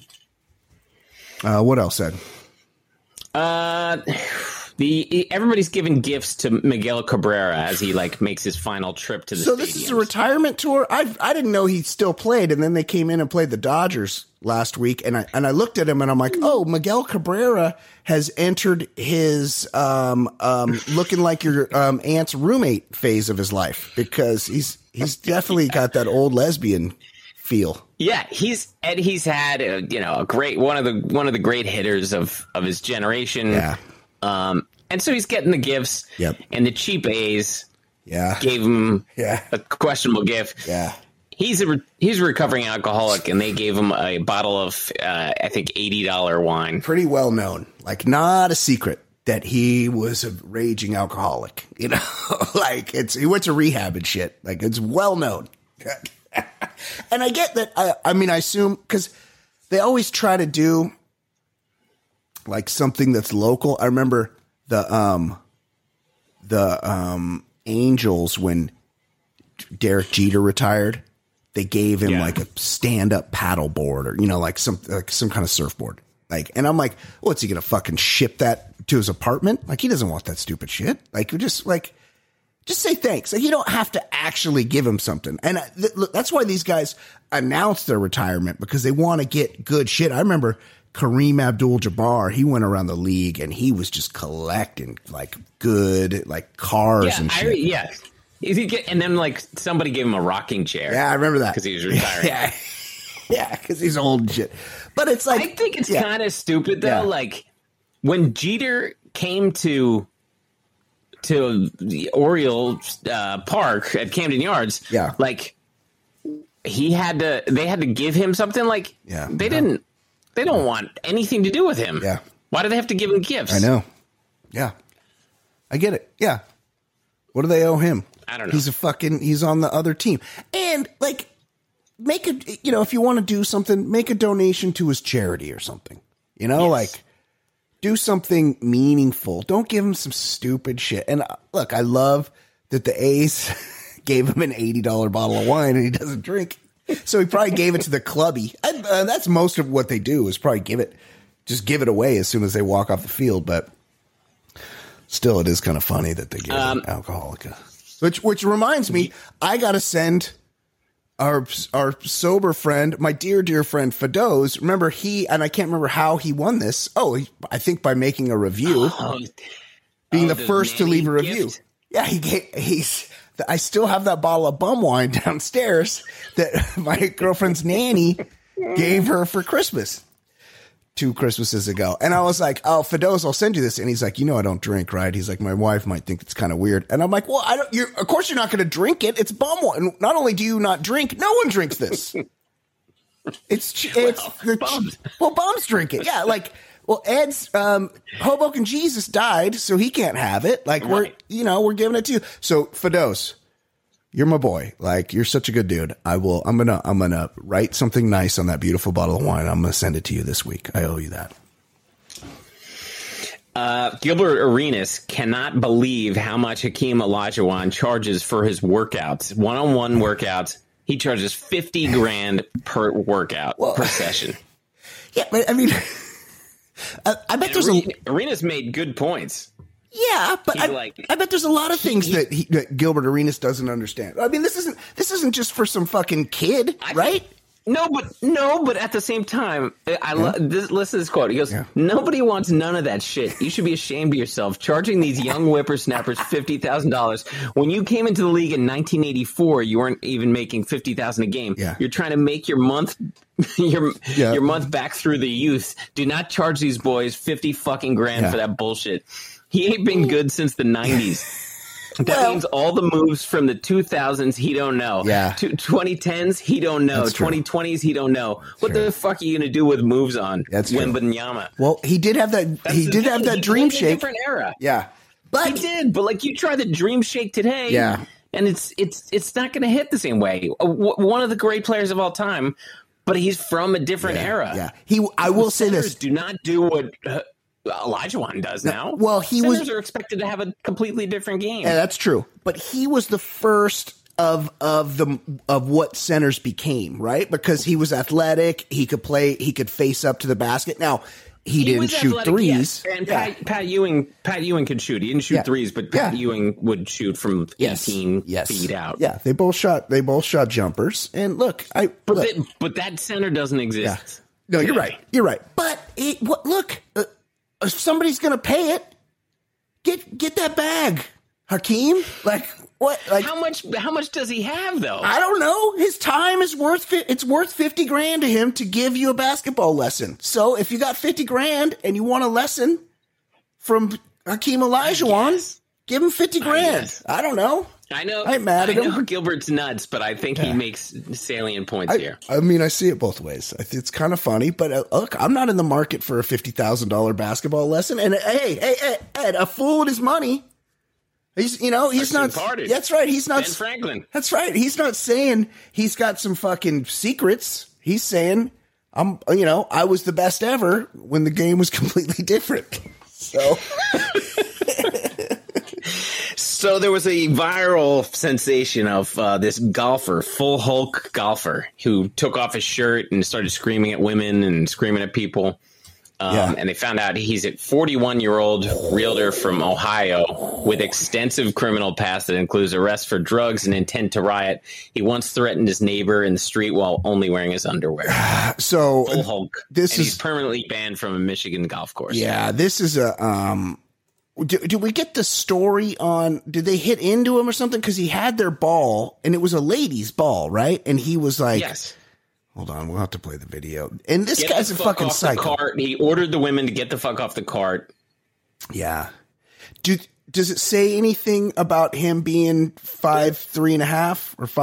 S2: What else, Ed?
S3: Everybody's giving gifts to Miguel Cabrera as he like makes his final trip to the.
S2: So this is a retirement tour. I didn't know he still played, and then they came in and played the Dodgers last week, and I looked at him and I'm like, oh, Miguel Cabrera has entered his looking like your aunt's roommate phase of his life because he's definitely got that old lesbian feel.
S3: Yeah, he's had a great one of the great hitters of his generation.
S2: Yeah.
S3: And so he's getting the gifts.
S2: Yep.
S3: And the cheap A's gave him
S2: a
S3: questionable gift.
S2: Yeah.
S3: He's a recovering alcoholic, and they gave him a bottle of, I think, $80 wine.
S2: Pretty well known. Like, not a secret that he was a raging alcoholic. Like, he went to rehab and shit. Like, it's well known. And I get that. I assume, because they always try to do, like, something that's local. I remember the Angels, when Derek Jeter retired, they gave him like a stand-up paddle board or, like some kind of surfboard. Like, and I'm like, what's he going to fucking ship that to his apartment? Like, he doesn't want that stupid shit. Like, just say thanks. Like, you don't have to actually give him something. And that's why these guys announce their retirement, because they want to get good shit. I remember Kareem Abdul-Jabbar, he went around the league and he was just collecting like good, like cars and shit.
S3: And then like somebody gave him a rocking chair.
S2: Yeah, I remember that.
S3: Because he was retiring.
S2: Yeah, because he's old and shit. But it's like,
S3: I think it's kind of stupid though. Yeah. Like when Jeter came to the Orioles Park at Camden Yards, like they had to give him something. Like they don't want anything to do with him.
S2: Yeah.
S3: Why do they have to give him gifts?
S2: I know. Yeah. I get it. Yeah. What do they owe him?
S3: I don't know.
S2: He's on the other team. And like, make if you want to do something, make a donation to his charity or something, like do something meaningful. Don't give him some stupid shit. And look, I love that the A's gave him an $80 bottle of wine and he doesn't drink. So he probably gave it to the clubby. That's most of what they do is probably give it away as soon as they walk off the field. But still, it is kind of funny that they give an alcoholic. Which reminds me, I got to send our sober friend, my dear friend Fadoz. Remember and I can't remember how he won this. Oh, I think by making a review, being the first to leave a review.
S3: Gift.
S2: Yeah, I still have that bottle of bum wine downstairs that my girlfriend's nanny gave her for Christmas 2 Christmases ago. And I was like, oh, Fadoz, I'll send you this. And he's like, I don't drink, right? He's like, my wife might think it's kind of weird. And I'm like, well, of course you're not going to drink it. It's bum wine. Not only do you not drink, no one drinks this. Bums drink it. Yeah. Like, well, Ed's, Hoboken Jesus died, so he can't have it. Like we're giving it to you. So Fadoz, you're my boy. Like, you're such a good dude. I'm gonna write something nice on that beautiful bottle of wine. I'm gonna send it to you this week. I owe you that.
S3: Gilbert Arenas cannot believe how much Hakeem Olajuwon charges for his workouts. One-on-one workouts. He charges $50,000 per workout per session.
S2: Yeah, but I mean, I bet there's
S3: Arenas made good points.
S2: Yeah, but I bet there's a lot of things that Gilbert Arenas doesn't understand. I mean, this isn't just for some fucking kid, right?
S3: No, but at the same time, listen to this quote. He goes, "Nobody wants none of that shit. You should be ashamed of yourself charging these young whippersnappers $50,000. When you came into the league in 1984, you weren't even making $50,000 a game.
S2: Yeah.
S3: You're trying to make your month your month back through the youth. Do not charge these boys 50 fucking grand for that bullshit. He ain't been good since the 90s." That means all the moves from the 2000s he don't know.
S2: Yeah.
S3: 2010s he don't know. 2020s he don't know. What the fuck are you going to do with moves on Wembanyama?
S2: Well, he did have that. He did have that dream shake.
S3: Different era.
S2: Yeah, but
S3: he did. But like you try the dream shake today.
S2: Yeah.
S3: And it's not going to hit the same way. One of the great players of all time, but he's from a different era.
S2: Yeah. I will say this:
S3: do not do what Olajuwon does now.
S2: Well,
S3: centers are expected to have a completely different game.
S2: Yeah, that's true. But he was the first of what centers became, right? Because he was athletic, he could play, he could face up to the basket. Now, he didn't shoot athletic, threes.
S3: Yes. And Pat Ewing could shoot. He didn't shoot threes, but Pat Ewing would shoot from 18 feet out.
S2: Yeah, they both shot jumpers. And look,
S3: but that center doesn't exist.
S2: Yeah. No, you're right. You're right. But if somebody's going to pay it, get that bag, Hakeem. Like what? Like
S3: how much does he have though?
S2: I don't know. His time is worth $50,000 to him to give you a basketball lesson. So if you got $50,000 and you want a lesson from Hakeem Olajuwon, give him $50,000. I don't know.
S3: I know.
S2: I ain't mad at him.
S3: I know Gilbert's nuts, but I think he makes salient points here.
S2: I mean, I see it both ways. It's kind of funny, but look, I'm not in the market for a $50,000 basketball lesson. And hey, Ed, a fool with his money. He's not. That's right. He's not.
S3: Ben Franklin.
S2: That's right. He's not saying he's got some fucking secrets. He's saying I was the best ever when the game was completely different. So.
S3: So there was a viral sensation of this golfer, full Hulk golfer, who took off his shirt and started screaming at women and screaming at people. And they found out he's a 41-year-old realtor from Ohio with extensive criminal past that includes arrests for drugs and intent to riot. He once threatened his neighbor in the street while only wearing his underwear.
S2: So
S3: full Hulk. He's permanently banned from a Michigan golf course.
S2: Yeah, this is a Do we get the story on, did they hit into him or something? Because he had their ball, and it was a lady's ball, right? And he was like,
S3: yes.
S2: Hold on, we'll have to play the video. And this guy's a fucking psycho.
S3: He ordered the women to get the fuck off the cart.
S2: Yeah. Does it say anything about him being 5'3.5" or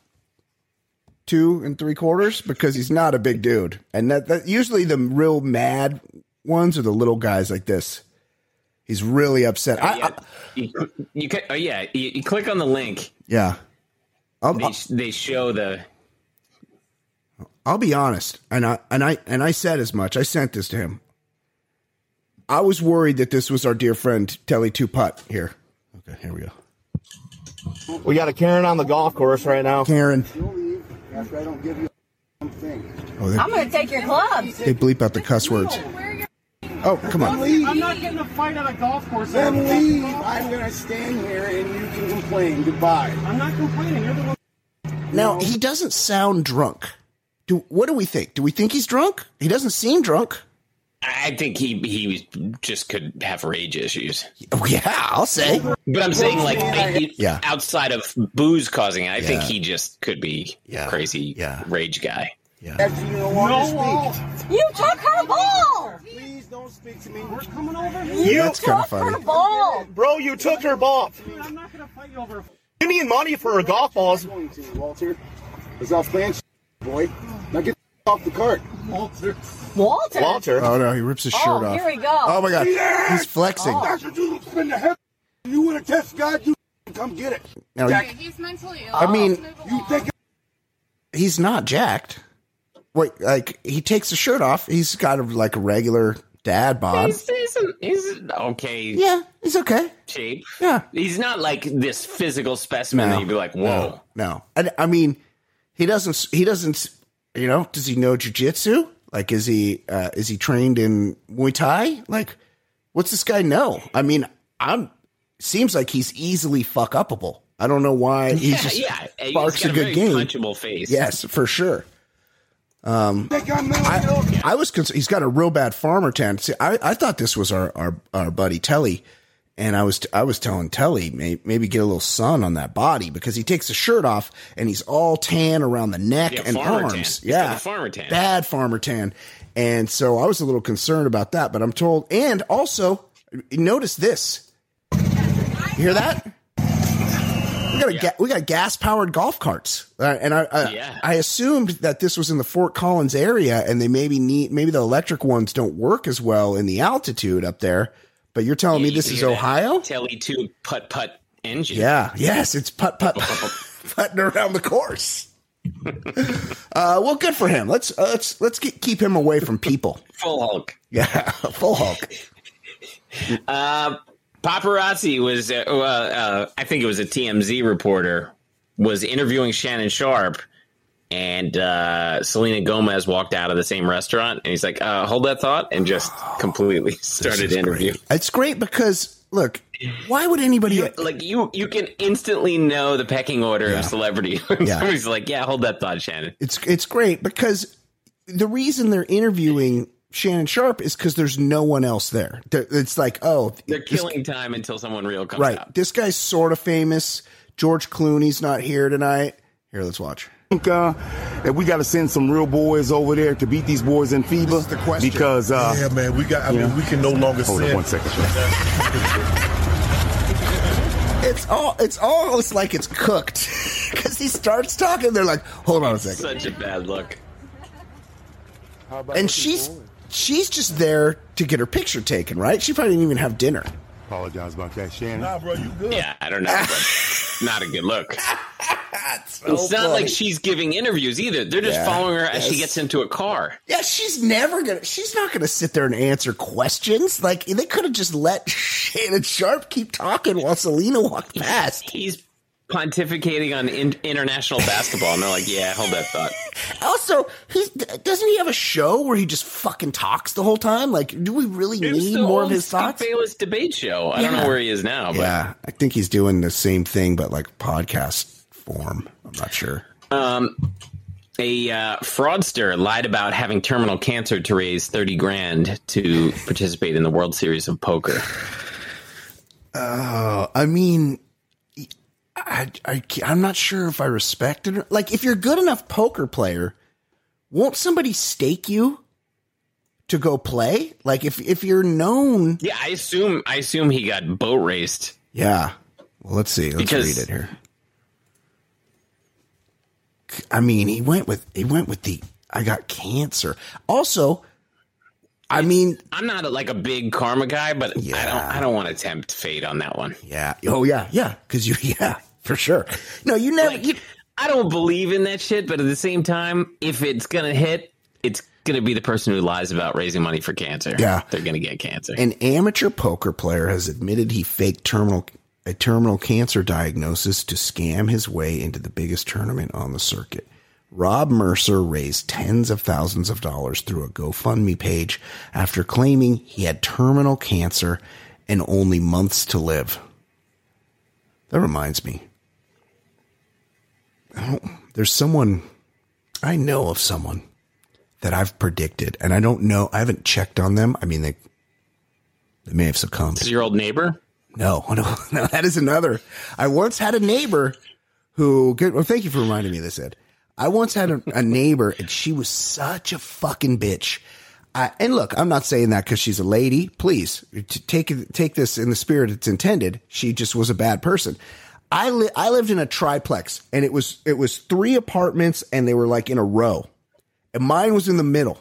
S2: 5'2 3/4"? Because he's not a big dude. And that usually the real mad ones are the little guys like this. He's really upset.
S3: You click on the link.
S2: Yeah.
S3: They show the.
S2: I'll be honest, and I said as much. I sent this to him. I was worried that this was our dear friend Telly Two Putt here. Okay, here we go.
S8: We got a Karen on the golf course right now.
S2: Karen.
S9: After I don't give you something.
S10: I'm going to take your clubs.
S2: They bleep out the cuss words. Oh, come on.
S9: I'm not getting a fight at a golf course. Then leave. I'm going to stand here and you can complain. Goodbye. I'm not complaining. You're the one.
S2: Now, he doesn't sound drunk. What do we think? Do we think he's drunk? He doesn't seem drunk.
S3: I think he just could have rage issues.
S2: Oh, yeah, I'll say.
S3: But I'm saying, outside of booze causing it, I think he just could be crazy rage guy.
S9: Yeah.
S10: You took her ball!
S9: Please don't speak to me. We're coming over here.
S10: You took her ball!
S8: Bro, you took her ball.
S9: Dude, I'm not going to fight you over.
S8: You need money for her golf balls.
S9: I'm going to, Walter. Let's all plan, boy. Now get off the cart.
S10: Walter?
S2: Oh, no, he rips his shirt off.
S10: Here we go.
S2: Oh, my God. He's flexing.
S9: You want to test God? You come get it.
S2: Now,
S11: he's mentally ill.
S2: I mean,
S9: you think
S2: he's not jacked. Wait, like, he takes the shirt off. He's got a regular dad bod.
S3: He's okay.
S2: Yeah, he's okay.
S3: Shape.
S2: Yeah.
S3: He's not like this physical specimen that you'd be like, whoa.
S2: No. I mean, he doesn't, does he know jiu-jitsu? Like, is he trained in Muay Thai? Like, what's this guy know? I mean, seems like he's easily fuck upable. I don't know why. He just sparks a good game.
S3: Punchable face.
S2: Yes, for sure. I was concerned. He's got a real bad farmer tan. See, I thought this was our buddy Telly, and I was telling Telly maybe get a little sun on that body because he takes the shirt off and he's all tan around the neck and arms.
S3: Yeah, farmer tan.
S2: Bad farmer tan. And so I was a little concerned about that, but I'm told. And also, notice this. You hear that? We got gas powered golf carts, and I assumed that this was in the Fort Collins area, and they maybe the electric ones don't work as well in the altitude up there. But you're telling me this is Ohio?
S3: Telly 2 putt engine.
S2: Yeah, yes, it's putting around the course. Well, good for him. Let's keep him away from people.
S3: Full Hulk.
S2: Yeah, full Hulk.
S3: Paparazzi was, I think it was a TMZ reporter, was interviewing Shannon Sharpe, and Selena Gomez walked out of the same restaurant, and he's like, hold that thought, and just completely started interviewing.
S2: It's great because, look, why would anybody...
S3: You can instantly know the pecking order of celebrity. Somebody's like, hold that thought, Shannon.
S2: It's great because the reason they're interviewing Shannon Sharpe is because there's no one else there. It's like,
S3: they're killing time until someone real comes out.
S2: This guy's sort of famous. George Clooney's not here tonight. Here, let's watch.
S11: I think that we got to send some real boys over there to beat these boys in FIBA. This is the question. Because
S12: man, we got. I mean, we can no longer
S11: hold
S12: send.
S11: on 1 second.
S2: It's almost like it's cooked because he starts talking. They're like, hold on a second.
S3: Such a bad look.
S2: And she's just there to get her picture taken, right? She probably didn't even have dinner.
S11: Apologize about that, Shannon.
S12: Nah, bro, you good?
S3: Yeah, I don't know, but not a good look. It's not like she's giving interviews either. They're just following her as she gets into a car.
S2: Yeah, she's not gonna sit there and answer questions. Like, they could have just let Shannon Sharpe keep talking while Selena walked past.
S3: He's pontificating on international basketball, and they're like, hold that thought.
S2: Also, doesn't he have a show where he just fucking talks the whole time? Like, do we really need more of his thoughts?
S3: Skip Bayless debate show. I don't know where he is now. But.
S2: Yeah, I think he's doing the same thing, but like podcast form. I'm not sure.
S3: A fraudster lied about having terminal cancer to raise $30,000 to participate in the World Series of Poker.
S2: I mean, I'm not sure if I respect it. Like, if you're a good enough poker player, won't somebody stake you to go play? Like, if you're known.
S3: Yeah, I assume he got boat raced.
S2: Yeah. Well, let's see. Let's read it here. I mean, he went with the I got cancer. Also, I mean,
S3: I'm not a big karma guy, but I don't want to tempt fate on that one.
S2: Yeah. Oh yeah. Because for sure. No, you never.
S3: I don't believe in that shit, but at the same time, if it's gonna hit, it's gonna be the person who lies about raising money for cancer.
S2: Yeah,
S3: they're gonna get cancer.
S2: An amateur poker player has admitted he faked a terminal cancer diagnosis to scam his way into the biggest tournament on the circuit. Rob Mercer raised tens of thousands of dollars through a GoFundMe page after claiming he had terminal cancer and only months to live. That reminds me. There's someone, I know of someone that I've predicted, and I don't know, I haven't checked on them. I mean, they may have succumbed.
S3: Is your old neighbor?
S2: No, that is another. I once had a neighbor who, well, thank you for reminding me of this, Ed. I once had a neighbor, and she was such a fucking bitch. And look, I'm not saying that because she's a lady. Please take this in the spirit it's intended. She just was a bad person. I lived in a triplex, and it was 3 apartments, and they were like in a row, and mine was in the middle.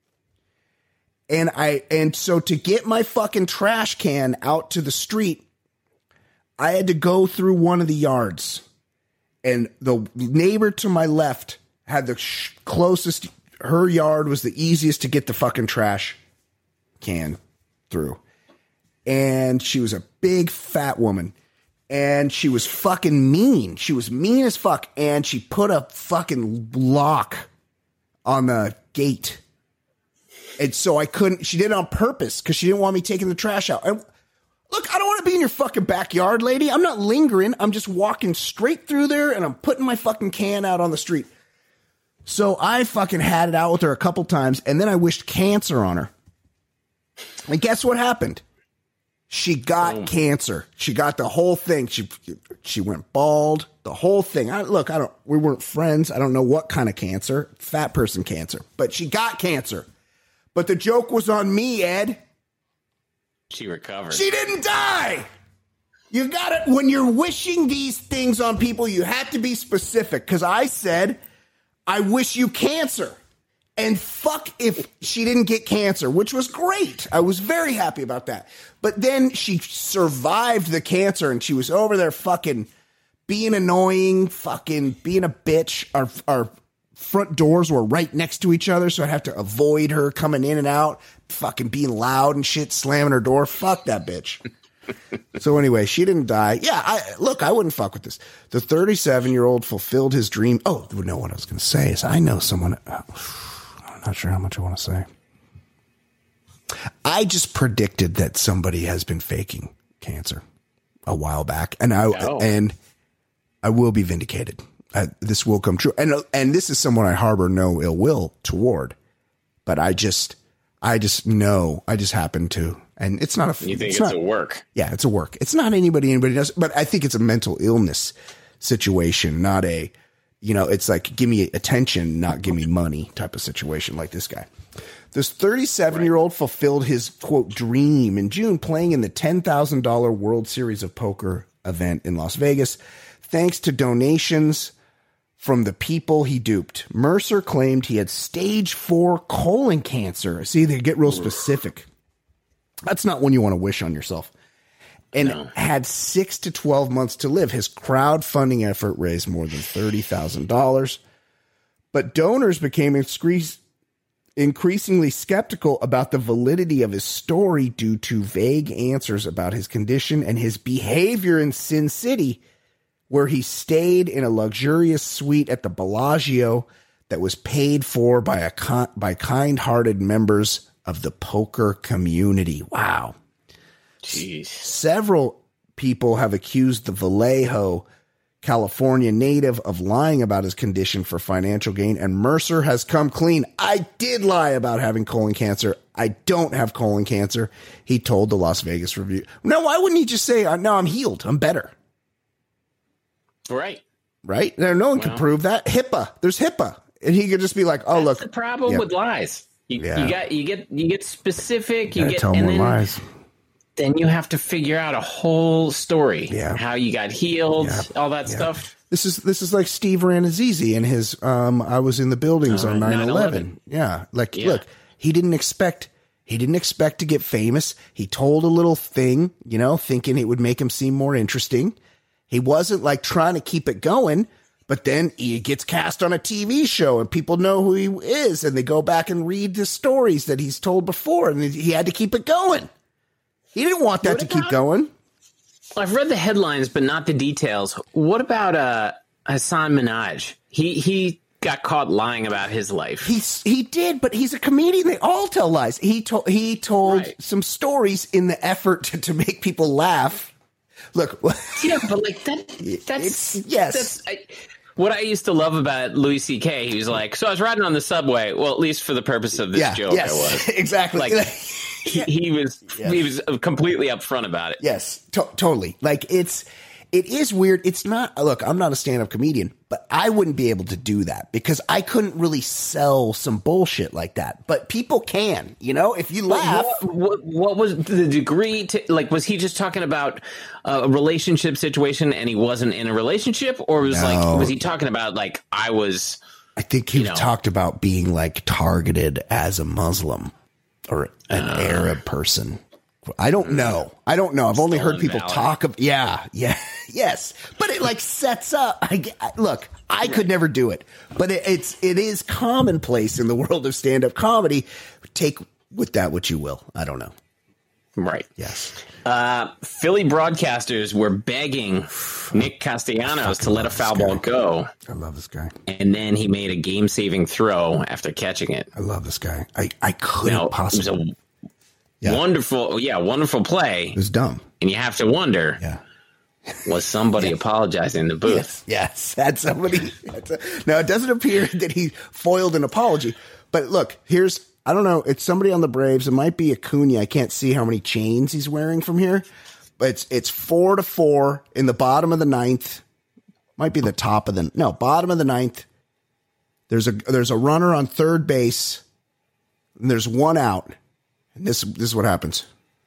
S2: And so to get my fucking trash can out to the street, I had to go through one of the yards. And the neighbor to my left had the closest, her yard was the easiest to get the fucking trash can through. And she was a big fat woman. And she was fucking mean. She was mean as fuck. And she put a fucking lock on the gate. And so I couldn't, she did it on purpose because she didn't want me taking the trash out. And Look, I don't want to be in your fucking backyard, lady. I'm not lingering. I'm just walking straight through there and I'm putting my fucking can out on the street. So I fucking had it out with her a couple times and then I wished cancer on her. And guess what happened? She got cancer. She got the whole thing. She went bald, the whole thing. We weren't friends. I don't know what kind of cancer, fat person cancer, but she got cancer. But the joke was on me, Ed.
S3: She recovered.
S2: She didn't die. You got it. When you're wishing these things on people, you have to be specific. Because I said, I wish you cancer. And fuck if she didn't get cancer, which was great. I was very happy about that. But then she survived the cancer and she was over there fucking being annoying, fucking being a bitch. Our front doors were right next to each other, so I'd have to avoid her coming in and out, fucking being loud and shit, slamming her door. Fuck that bitch. So anyway, she didn't die. Yeah, I wouldn't fuck with this. The 37-year-old fulfilled his dream. Oh, no, what I was going to say is I know someone... I'm not sure how much I want to say. I just predicted that somebody has been faking cancer a while back, and I will be vindicated. This will come true, and this is someone I harbor no ill will toward, but I just know. I just happen to, and it's not a.
S3: You think it's a work?
S2: Yeah, it's a work. It's not anybody does, but I think it's a mental illness situation, not a. It's like, give me attention, not give me money type of situation like this guy. This 37-year-old fulfilled his, quote, dream in June, playing in the $10,000 World Series of Poker event in Las Vegas, thanks to donations from the people he duped. Mercer claimed he had stage 4 colon cancer. See, they get real specific. That's not one you want to wish on yourself. And had 6 to 12 months to live. His crowdfunding effort raised more than $30,000. But donors became increasingly skeptical about the validity of his story due to vague answers about his condition and his behavior in Sin City, where he stayed in a luxurious suite at the Bellagio that was paid for by kind-hearted members of the poker community. Wow.
S3: Jeez.
S2: Several people have accused the Vallejo, California native of lying about his condition for financial gain, and Mercer has come clean. I did lie about having colon cancer. I don't have colon cancer, he told the Las Vegas Review. No, why wouldn't he just say, no, I'm healed. I'm better.
S3: Right.
S2: Right? No one can prove that. HIPAA. There's HIPAA. And he could just be like,
S3: That's the problem with lies. You get specific. You get
S2: tell more lies.
S3: Then you have to figure out a whole story. Yeah. How you got healed, all that stuff.
S2: This is like Steve Ranazizi and his I was in the buildings on 9/11. Yeah. Look, he didn't expect to get famous. He told a little thing, thinking it would make him seem more interesting. He wasn't like trying to keep it going, but then he gets cast on a TV show and people know who he is and they go back and read the stories that he's told before and he had to keep it going. He didn't want that to keep going.
S3: I've read the headlines, but not the details. What about Hassan Minhaj? He got caught lying about his life.
S2: He did, but he's a comedian. They all tell lies. He told some stories in the effort to make people laugh. Look,
S3: yeah, but like that's what I used to love about Louis C.K. He was like, so I was riding on the subway. Well, at least for the purpose of this joke, I was
S2: exactly
S3: like. He was completely upfront about it.
S2: Yes, totally. Like it is weird. It's not. Look, I'm not a stand-up comedian, but I wouldn't be able to do that because I couldn't really sell some bullshit like that. But people can, if you laugh.
S3: What was the degree to, like, was he just talking about a relationship situation and he wasn't in a relationship, or was he talking about like I think
S2: he talked about being like targeted as a Muslim or an Arab person. I don't know. I've only heard people talk of, yes. But it like sets up. Look, I could never do it, but it is commonplace in the world of stand-up comedy. Take with that what you will. I don't know.
S3: Right.
S2: Yes.
S3: Philly broadcasters were begging Nick Castellanos to let a foul ball go.
S2: I love this guy.
S3: And then he made a game-saving throw after catching it.
S2: I love this guy. I couldn't possibly.
S3: wonderful play.
S2: It was dumb.
S3: And you have to wonder, was somebody apologizing in the booth?
S2: Yes. Had somebody. Now, it doesn't appear that he foiled an apology. But look, I don't know. It's somebody on the Braves. It might be Acuna. I can't see how many chains he's wearing from here. But it's 4-4 in the bottom of the ninth. Might be the bottom of the ninth. There's a runner on third base. And there's one out. And this is what happens.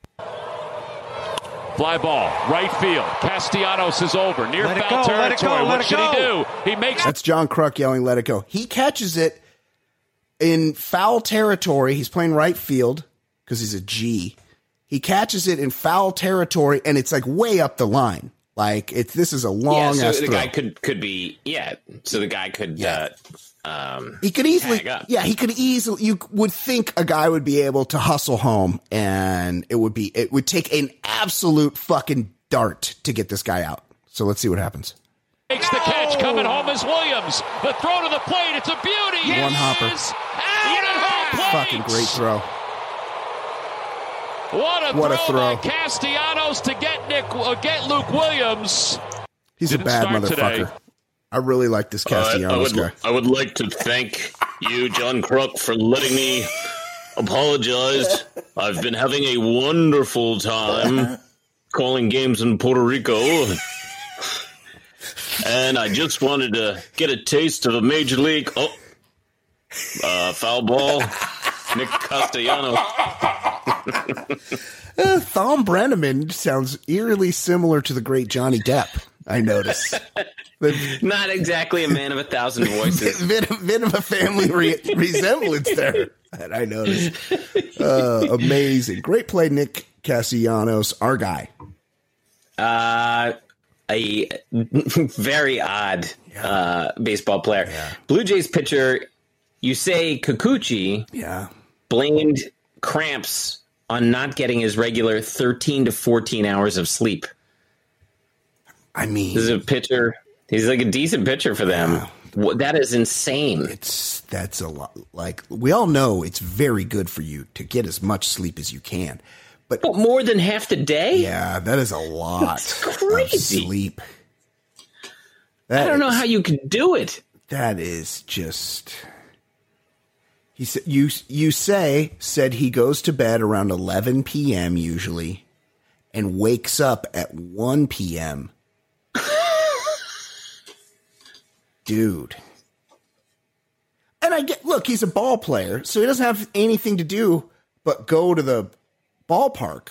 S13: Fly ball, right field. Castellanos is over. Near foul territory. What should he do? That's
S2: John Kruk yelling, "Let it go." He catches it in foul territory. He's playing right field because he's a G. He catches it in foul territory, and it's like way up the line. Like this is a long ass throw.
S3: Guy could be So the guy could.
S2: He could easily. Yeah, he could easily. You would think a guy would be able to hustle home, and it would take an absolute fucking dart to get this guy out. So let's see what happens.
S13: Makes the catch. Coming home is Williams. The throw to the plate. It's a beauty.
S2: One hopper. Fucking great throw.
S13: What a throw by Castellanos to get Luke Williams.
S2: He's a bad motherfucker. Today. I really like this Castellanos guy.
S3: I would like to thank you, John Kruk, for letting me apologize. I've been having a wonderful time calling games in Puerto Rico. And I just wanted to get a taste of a major league. Foul ball. Nick Castellanos.
S2: Thom Brenneman sounds eerily similar to the great Johnny Depp, I notice.
S3: Not exactly a man of 1,000 voices.
S2: Bit of a family resemblance there, that I noticed. Amazing. Great play, Nick Castellanos, our guy.
S3: A very odd baseball player. Yeah. Blue Jays pitcher Yusei Kikuchi blamed cramps on not getting his regular 13 to 14 hours of sleep.
S2: I mean,
S3: this is a pitcher. He's like a decent pitcher for them. Yeah. That is insane.
S2: That's a lot. Like, we all know it's very good for you to get as much sleep as you can. But
S3: more than half the day?
S2: Yeah, that is a lot of sleep.
S3: I don't know how you can do it.
S2: That is just... He said said he goes to bed around 11 p.m. usually and wakes up at 1 p.m. Dude. And look, he's a ball player, so he doesn't have anything to do but go to the ballpark.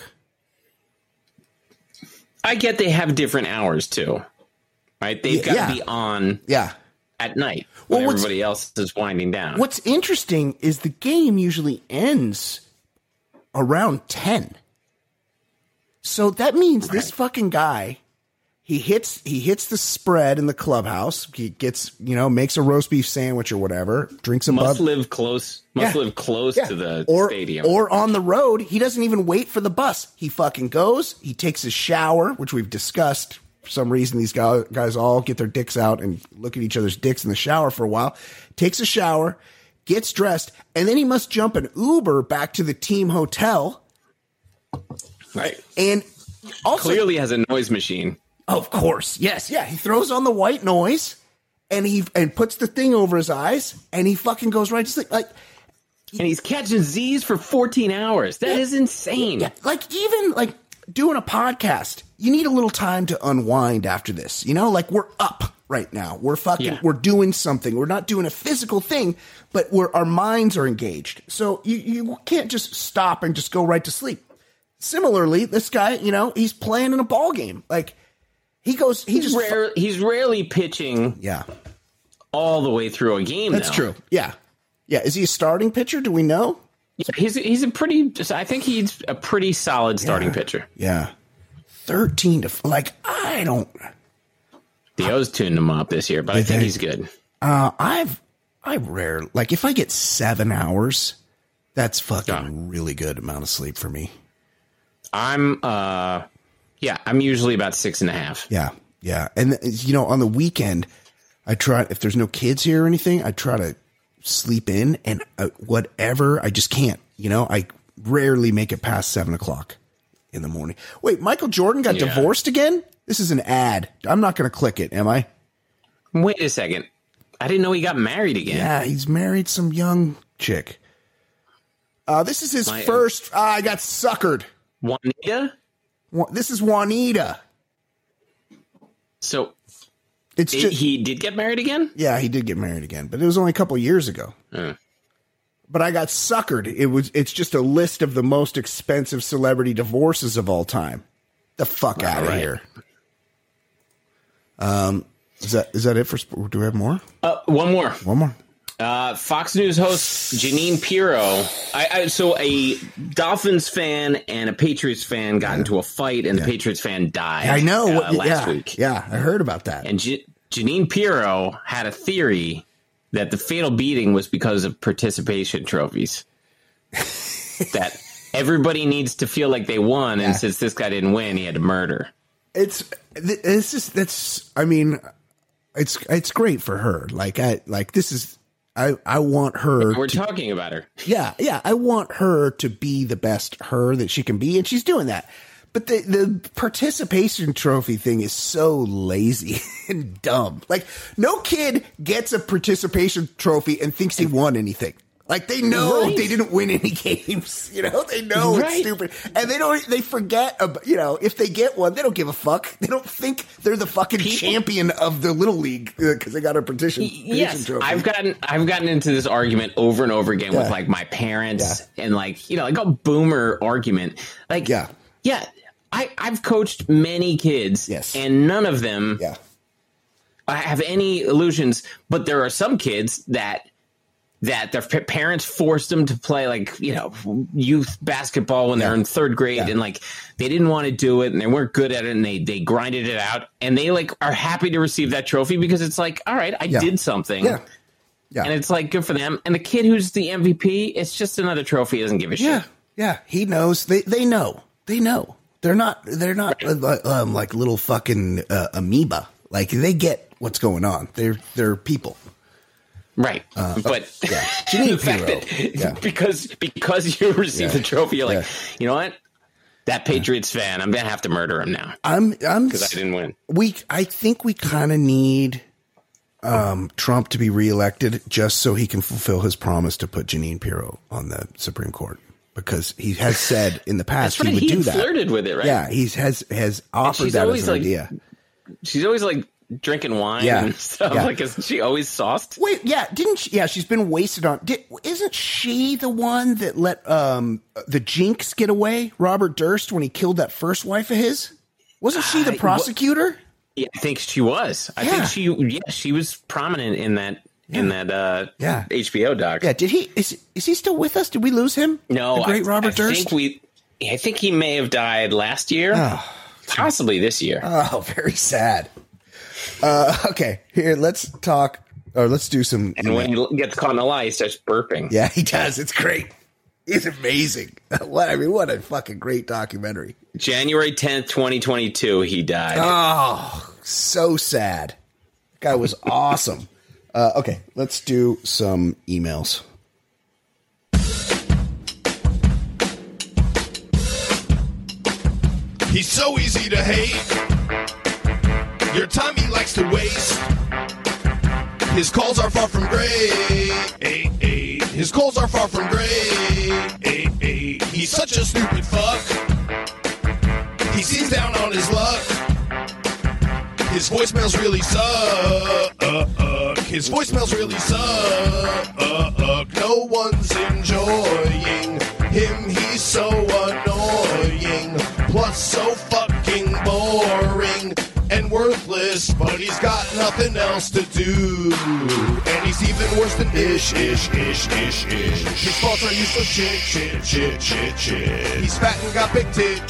S3: I get they have different hours too, right? They've got to be on at night when everybody else is winding down.
S2: What's interesting is the game usually ends around 10. So that means this fucking guy, he hits the spread in the clubhouse. He gets, makes a roast beef sandwich or whatever, drinks a
S3: must live close to the stadium.
S2: Or on the road, he doesn't even wait for the bus. He fucking goes, he takes his shower, which we've discussed. For some reason, these guys all get their dicks out and look at each other's dicks in the shower for a while. Takes a shower, gets dressed, and then he must jump an Uber back to the team hotel.
S3: Right.
S2: And also
S3: clearly has a noise machine.
S2: Of course. Yes. Yeah. He throws on the white noise and puts the thing over his eyes and he fucking goes right to sleep. And
S3: he's catching Z's for 14 hours. That is insane.
S2: Yeah. Even doing a podcast, you need a little time to unwind after this. We're up right now. We're doing something. We're not doing a physical thing, but our minds are engaged. So you can't just stop and just go right to sleep. Similarly, this guy, he's playing in a ball game.
S3: He's rarely pitching all the way through a game.
S2: That's true. Yeah. Yeah. Is he a starting pitcher? Do we know?
S3: Yeah, I think he's a pretty solid starting pitcher.
S2: Yeah. 13 to I don't.
S3: The O's tuned him up this year, but I think he's good.
S2: I rarely, if I get 7 hours, that's fucking really good amount of sleep for me.
S3: I'm usually about 6.5.
S2: Yeah. Yeah. And on the weekend, I try, if there's no kids here or anything, I try to sleep in and whatever. I just can't, rarely make it past 7 o'clock in the morning. Wait, Michael Jordan got divorced again? This is an ad. I'm not going to click it, am I?
S3: Wait a second. I didn't know he got married again.
S2: Yeah, he's married some young chick. This is his first. I got suckered.
S3: Juanita?
S2: This is Juanita.
S3: So he did get married again?
S2: Yeah, he did get married again, but it was only a couple years ago. But I got suckered. It's just a list of the most expensive celebrity divorces of all time. The fuck out of here. Is that it for sport? Do we have more?
S3: One more.
S2: One more.
S3: Fox News host Jeanine Pirro. So a Dolphins fan and a Patriots fan got into a fight, and the Patriots fan died.
S2: I know.
S3: Last week.
S2: Yeah, I heard about that.
S3: And Jeanine Pirro had a theory that the fatal beating was because of participation trophies. That everybody needs to feel like they won, and since this guy didn't win, he had to murder.
S2: It's great for her. I want her.
S3: We're talking about her.
S2: Yeah. I want her to be the best her that she can be, and she's doing that. But the participation trophy thing is so lazy and dumb. Like, no kid gets a participation trophy and thinks he won anything. Like, they know they didn't win any games. You know, they know it's stupid. And they forget about, if they get one, they don't give a fuck. They don't think they're the fucking champion of the Little League because they got a participation trophy.
S3: I've gotten into this argument over and over again with like my parents and like a boomer argument. Like, I've coached many kids and none of them have any illusions, but there are some kids that their parents forced them to play youth basketball when they're in third grade and they didn't want to do it and they weren't good at it and they grinded it out and they are happy to receive that trophy because it's like, all right, I did something. Yeah. And it's good for them. And the kid who's the MVP, it's just another trophy. He doesn't give a shit.
S2: Yeah. He knows. They know. They're not like little fucking amoeba. Like, they get what's going on. They're people.
S3: Right. But
S2: Jeanine
S3: the fact that because you received the trophy, you're like, you know what? That Patriots fan, I'm going to have to murder him now. Because I didn't win.
S2: I think we kind of need Trump to be reelected just so he can fulfill his promise to put Jeanine Pirro on the Supreme Court. Because he has said in the past he would do that.
S3: He flirted with it, right?
S2: Yeah, he has offered that as an idea.
S3: She's always drinking wine and stuff. Isn't she always sauced?
S2: Wait, didn't she? Yeah, she's been wasted on. Isn't she the one that let the Jinx get away? Robert Durst, when he killed that first wife of his, wasn't she the prosecutor?
S3: Yeah, I think she was. I think she was prominent in that. In that HBO doc.
S2: Yeah, did he is he still with us? Did we lose him?
S3: No,
S2: the great Robert Durst.
S3: I think he may have died last year, possibly this year.
S2: Oh, very sad. Okay, here let's talk, or let's do some.
S3: And when he gets caught in a lie, he starts burping.
S2: Yeah, he does. It's great. It's amazing. What a fucking great documentary.
S3: January 10th, 2022, he died.
S2: Oh, so sad. That guy was awesome. Okay, let's do some emails.
S1: He's so easy to hate. Your time he likes to waste. His calls are far from great. His calls are far from great. He's such a stupid fuck. He seems down on his luck. His voicemails really suck. His voicemails really suck. No one's enjoying him. He's so annoying. Plus so fucking boring and worthless. But he's got nothing else to do. And he's even worse than ish. His faults are useless shit. He's fat and got big tits.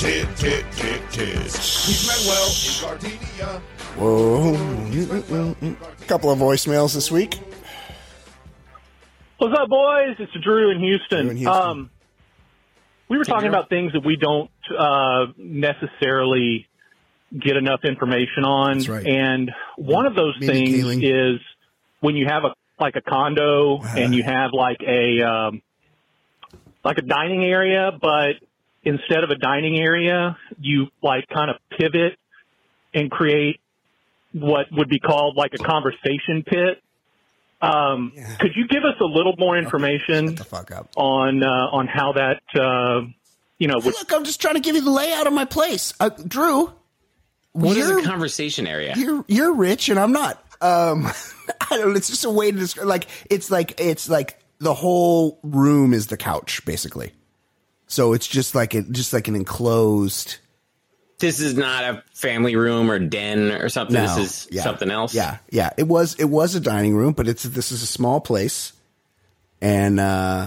S1: He's Manuel in Gardenia.
S2: Whoa. Couple of voicemails this week.
S14: What's up, boys? It's Drew in Houston. We were talking about things that we don't necessarily get enough information on.
S2: That's right.
S14: And one of those things is when you have a condo and you have like a like a dining area, but instead of a dining area, you like kind of pivot and create what would be called like a conversation pit. Could you give us a little more information on how that,
S2: Look, I'm just trying to give you the layout of my place. Drew.
S3: What is a conversation area?
S2: You're rich and I'm not. I don't know. It's just a way to describe. It's like the whole room is the couch, basically. So it's just like an enclosed.
S3: This is not a family room or den or something. No, this is something else.
S2: Yeah. It was a dining room, but this is a small place, and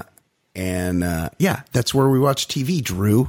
S2: that's where we watch TV.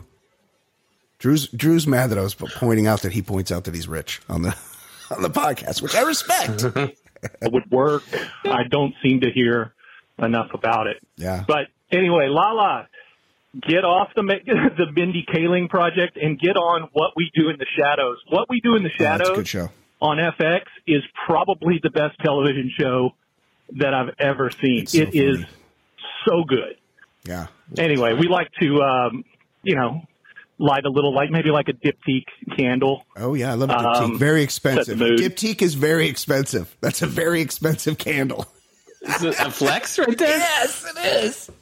S2: Drew's mad that I was pointing out that he points out that he's rich on the podcast, which I respect.
S14: It would work. I don't seem to hear enough about it.
S2: Yeah.
S14: But anyway, Lala, get off the Mindy Kaling project and get on What We Do in the Shadows. What We Do in the Shadows
S2: that's a good show.
S14: On FX is probably the best television show that I've ever seen. It is so good.
S2: Yeah.
S14: Anyway, we like to, light a little, maybe like a diptyque candle.
S2: Oh, yeah. I love a diptyque. Very expensive. Diptyque is very expensive. That's a very expensive candle.
S3: Is it a flex right there?
S2: Yes, it is.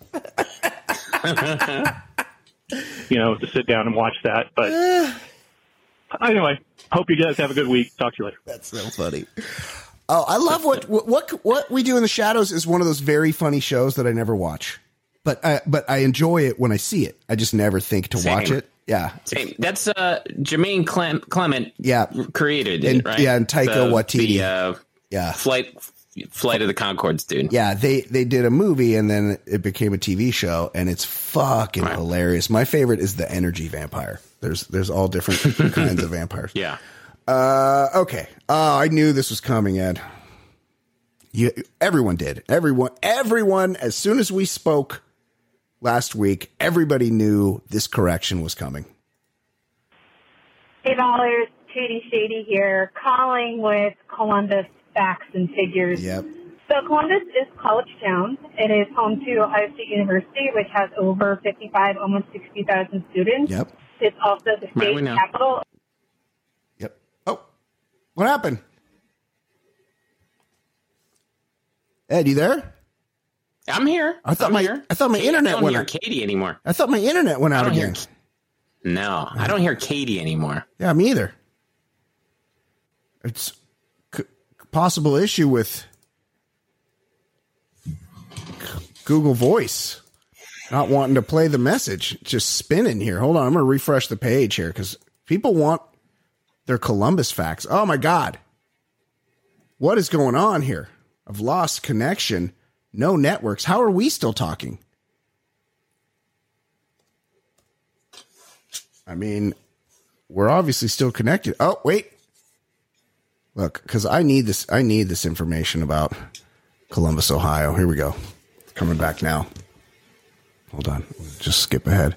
S14: To sit down and watch that. But anyway, hope you guys have a good week. Talk to you later.
S2: That's so funny. Oh, I love what We Do in the Shadows is one of those very funny shows that I never watch. But I enjoy it when I see it. I just never think to watch it. Yeah.
S3: Same. That's Jermaine Clement created it, right?
S2: Yeah, and Taika Waititi.
S3: Flight of the Conchords, dude.
S2: Yeah, they did a movie and then it became a TV show and it's fucking hilarious. My favorite is the energy vampire. There's all different kinds of vampires.
S3: Yeah.
S2: Okay. I knew this was coming, Ed. Everyone did. Everyone, as soon as we spoke last week, everybody knew this correction was coming.
S15: Hey, Ballers, Katie Shady here, calling with Columbus facts and figures.
S2: Yep.
S15: So Columbus is college town. It is home to Ohio State University, which has over 55, almost 60,000 students.
S2: Yep.
S15: It's also the state capital.
S2: Yep. Oh, what happened? Ed, you there?
S3: I'm here.
S2: I thought my internet went out.
S3: I don't hear Katie anymore.
S2: I thought my internet went out again.
S3: No, I don't hear Katie anymore.
S2: Yeah, me either. It's possible issue with Google Voice not wanting to play the message, just spinning here. Hold on, I'm going to refresh the page here because people want their Columbus facts. Oh my God. What is going on here? I've lost connection. No networks. How are we still talking? I mean, we're obviously still connected. Oh, wait. Look, because I need this information about Columbus, Ohio. Here we go. Coming back now. Hold on. Just skip ahead.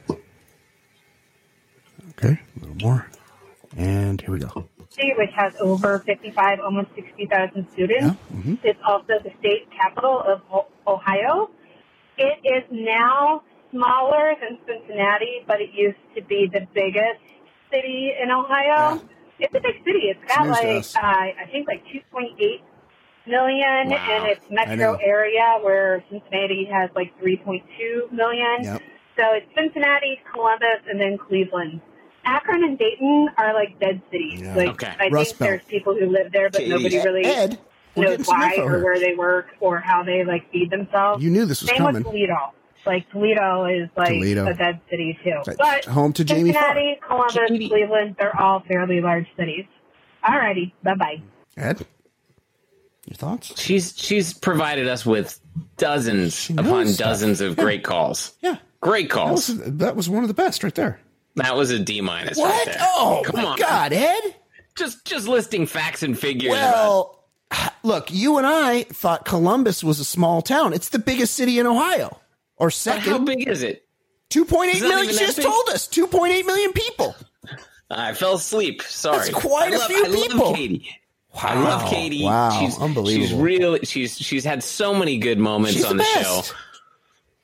S2: Okay, a little more. And here we go.
S15: Which has over 55, almost 60,000 students.
S2: Yeah. Mm-hmm.
S15: It's also the state capital of Ohio. It is now smaller than Cincinnati, but it used to be the biggest city in Ohio. Yeah. It's a big city. It's got I think 2.8 million in its metro area, where Cincinnati has 3.2 million.
S2: Yep.
S15: So it's Cincinnati, Columbus, and then Cleveland. Akron and Dayton are dead cities.
S2: Yeah.
S15: I think there's people who live there, but nobody really knows why or where they work or how they feed themselves.
S2: You knew this was
S15: Same
S2: coming.
S15: With Toledo. Toledo is a dead city too. But
S2: home to Jamie
S15: Cincinnati, Columbus, Cleveland, they're all fairly large cities. Alrighty, bye-bye.
S2: Ed, your thoughts?
S3: She's provided us with dozens upon dozens of great calls.
S2: Yeah.
S3: Great calls.
S2: That was one of the best right there.
S3: That was a D- right there.
S2: Oh,
S3: come on,
S2: God, Ed.
S3: Just listing facts and figures.
S2: Well, look, you and I thought Columbus was a small town. It's the biggest city in Ohio. Or second.
S3: How big is it?
S2: 2.8 million. She just told us 2.8 million people.
S3: I fell asleep. Sorry.
S2: That's quite a few people.
S3: I love Katie. Wow. I love Katie.
S2: Wow.
S3: She's
S2: unbelievable.
S3: She's had so many good moments on the show. But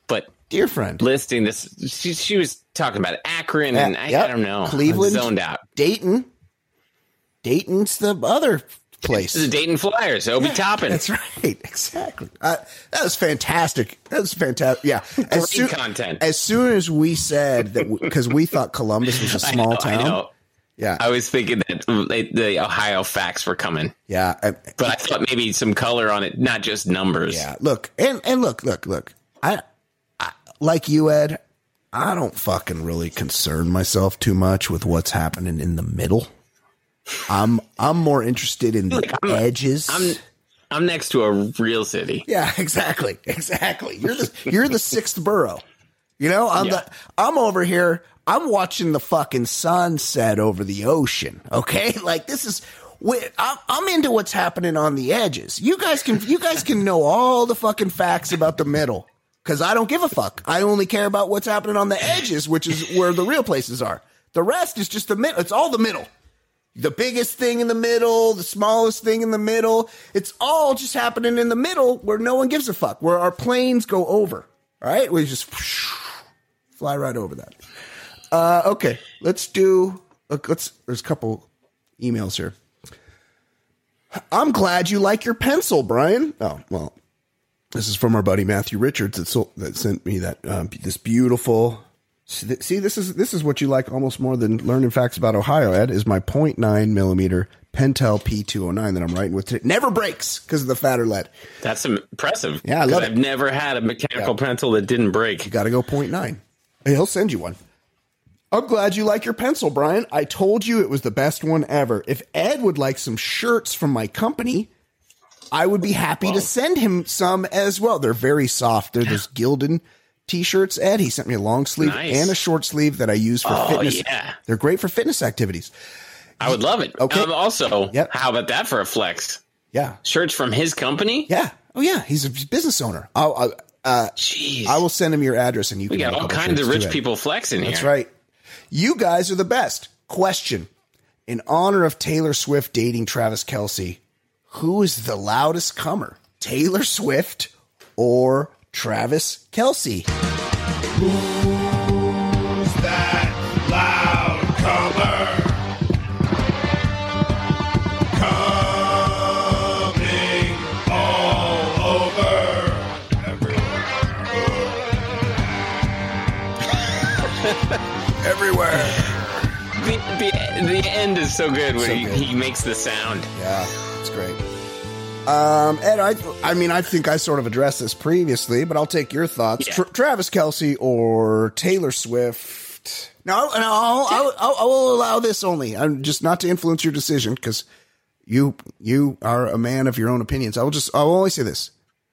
S2: dear friend.
S3: Listing this. She was talking about Akron, and I don't know.
S2: Cleveland.
S3: I'm zoned out.
S2: Dayton. Dayton's the other place.
S3: The Dayton Flyers. Obi Toppin.
S2: That's right. Exactly. That was fantastic. That was fantastic. Yeah.
S3: Great content.
S2: As soon as we said that, because we thought Columbus was a small town.
S3: I know.
S2: Yeah.
S3: I was thinking that the Ohio facts were coming.
S2: Yeah.
S3: But I thought maybe some color on it, not just numbers.
S2: Yeah. Look, and look. I like you, Ed, I don't fucking really concern myself too much with what's happening in the middle. I'm more interested in the edges.
S3: I'm next to a real city.
S2: Yeah, exactly. You're the sixth borough. You know, I'm over here. I'm watching the fucking sunset over the ocean. Okay, like this is. I'm into what's happening on the edges. You guys can know all the fucking facts about the middle because I don't give a fuck. I only care about what's happening on the edges, which is where the real places are. The rest is just the middle. It's all the middle. The biggest thing in the middle, the smallest thing in the middle. It's all just happening in the middle where no one gives a fuck, where our planes go over. All right? We just fly right over that. Okay, there's a couple emails here. I'm glad you like your pencil, Brian. Oh, well, this is from our buddy Matthew Richards that sent me that this beautiful. See, this is what you like almost more than learning facts about Ohio, Ed, is my 0.9 millimeter Pentel P209 that I'm writing with today. Never breaks because of the fatter lead.
S3: That's impressive.
S2: Yeah, I love it.
S3: I've never had a mechanical pencil that didn't break.
S2: You got to go 0.9. He'll send you one. I'm glad you like your pencil, Brian. I told you it was the best one ever. If Ed would like some shirts from my company, I would be happy to send him some as well. They're very soft. They're those Gildan T-shirts, Ed. He sent me a long sleeve and a short sleeve that I use for fitness. Yeah. They're great for fitness activities.
S3: I would love it.
S2: Okay.
S3: Also, how about that for a flex?
S2: Yeah.
S3: Shirts from his company?
S2: Yeah. Oh, yeah. He's a business owner.
S3: Jeez.
S2: I will send him your address and you can
S3: got all kinds of rich people flexing here.
S2: That's right. You guys are the best. Question. In honor of Taylor Swift dating Travis Kelce, who is the loudest comer? Taylor Swift or Travis Kelce?
S1: Who's that loud comer? Coming all over. Everywhere.
S3: The end is so good when he makes the sound.
S2: Yeah, it's great. Ed, I mean, I think I sort of addressed this previously, but I'll take your thoughts. Yeah. Travis Kelce or Taylor Swift? No, I will allow this only. I'm just not to influence your decision because you are a man of your own opinions. I'll only say this.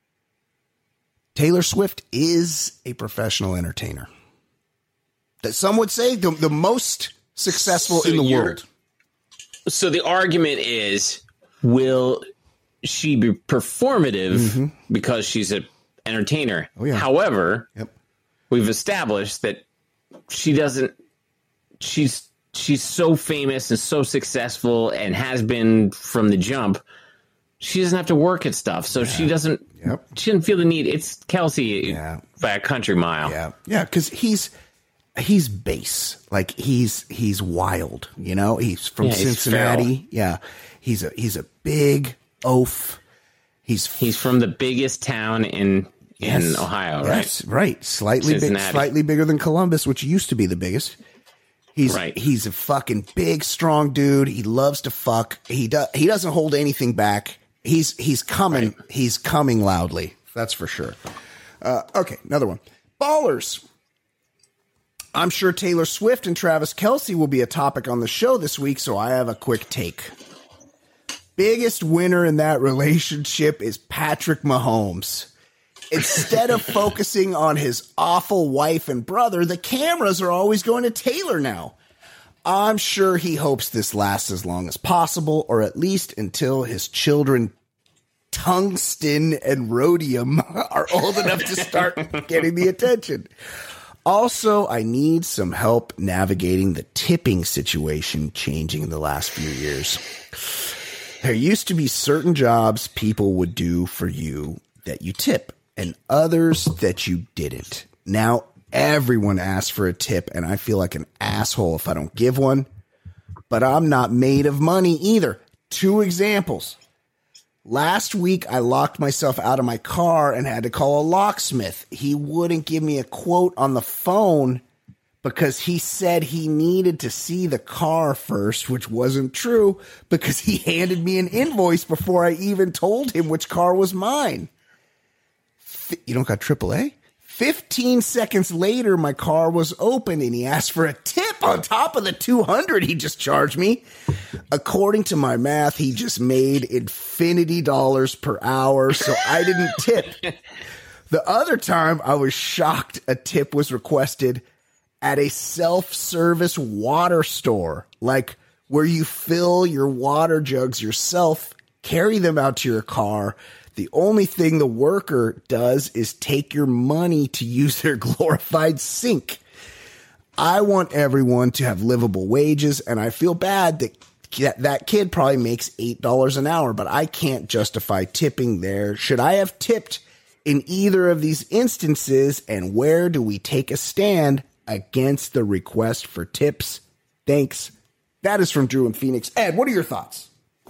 S2: Taylor Swift is a professional entertainer. That some would say the most successful in the world.
S3: So the argument is, will she be performative because she's an entertainer?
S2: Oh, yeah.
S3: However, we've established that she doesn't. She's so famous and so successful and has been from the jump. She doesn't have to work at stuff, so she doesn't. She doesn't feel the need. It's Kelce by a country mile.
S2: Yeah, because he's base, like he's wild. You know, he's from Cincinnati. He's a big oaf. He's
S3: from the biggest town in Ohio, right?
S2: Yes, right. Slightly bigger than Columbus, which used to be the biggest. He's a fucking big, strong dude. He loves to fuck. He doesn't hold anything back. He's coming. Right. He's coming loudly. That's for sure. Okay, another one. Ballers. I'm sure Taylor Swift and Travis Kelce will be a topic on the show this week, so I have a quick take. Biggest winner in that relationship is Patrick Mahomes. Instead of focusing on his awful wife and brother, the cameras are always going to Taylor now. I'm sure he hopes this lasts as long as possible, or at least until his children, Tungsten and Rhodium, are old enough to start getting the attention. Also, I need some help navigating the tipping situation changing in the last few years. There used to be certain jobs people would do for you that you tip, and others that you didn't. Now everyone asks for a tip, and I feel like an asshole if I don't give one. But I'm not made of money either. 2 examples. Last week, I locked myself out of my car and had to call a locksmith. He wouldn't give me a quote on the phone because he said he needed to see the car first, which wasn't true because he handed me an invoice before I even told him which car was mine. You don't got AAA? 15 seconds later, my car was open and he asked for a tip on top of the $200 he just charged me. According to my math, he just made infinity dollars per hour, so I didn't tip. The other time, I was shocked a tip was requested at a self-service water store, like where you fill your water jugs yourself, carry them out to your car. The only thing the worker does is take your money to use their glorified sink. I want everyone to have livable wages, and I feel bad that kid probably makes $8 an hour, but I can't justify tipping there. Should I have tipped in either of these instances, and where do we take a stand against the request for tips? Thanks. That is from Drew in Phoenix. Ed, what are your thoughts?
S3: A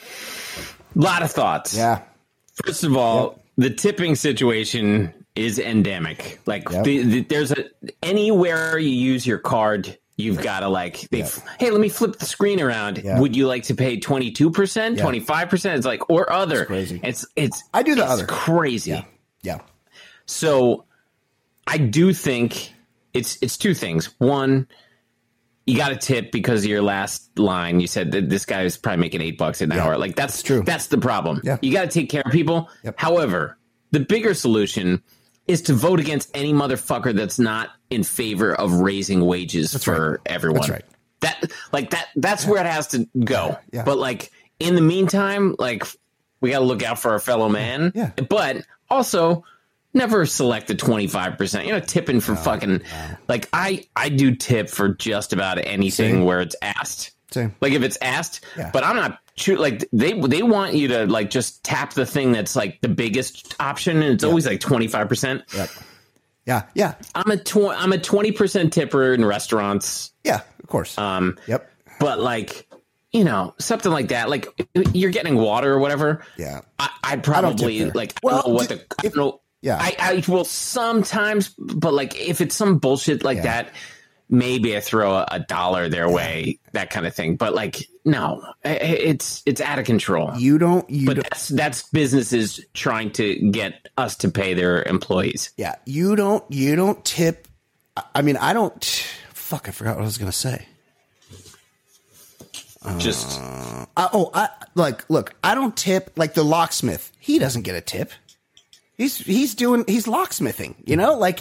S3: lot of thoughts.
S2: Yeah.
S3: First of all, the tipping situation is endemic. Like there's anywhere you use your card, you've got to hey, let me flip the screen around. Yeah. Would you like to pay 22%, 25%? It's like, or other. It's crazy. It's
S2: I do the
S3: it's
S2: other.
S3: Crazy.
S2: Yeah.
S3: So I do think it's 2 things. One, you got to tip because of your last line. You said that this guy is probably making $8 an hour. Like that's true. That's the problem.
S2: Yeah.
S3: You got to take care of people.
S2: Yep.
S3: However, the bigger solution is to vote against any motherfucker that's not in favor of raising wages for everyone.
S2: That's right.
S3: That's where it has to go.
S2: Yeah.
S3: But like in the meantime, like we got to look out for our fellow man.
S2: Yeah.
S3: But also, never select the 25%. Tipping for like I do tip for just about anything where it's asked.
S2: Same.
S3: Like if it's asked, but I'm not like they want you to like just tap the thing that's like the biggest option, and it's always like 25%.
S2: Yep. Yeah.
S3: I'm a 20% tipper in restaurants.
S2: Yeah, of course.
S3: But like, something like that, like you're getting water or whatever.
S2: Yeah.
S3: I probably
S2: I
S3: don't know what I don't know.
S2: Yeah.
S3: I will sometimes, but like if it's some bullshit like that, maybe I throw $1 their way, that kind of thing. But like, no, it's out of control. That's businesses trying to get us to pay their employees.
S2: Yeah. You don't tip. I mean, I don't. Fuck, I forgot what I was going to say. Look, I don't tip like the locksmith. He doesn't get a tip. He's locksmithing, like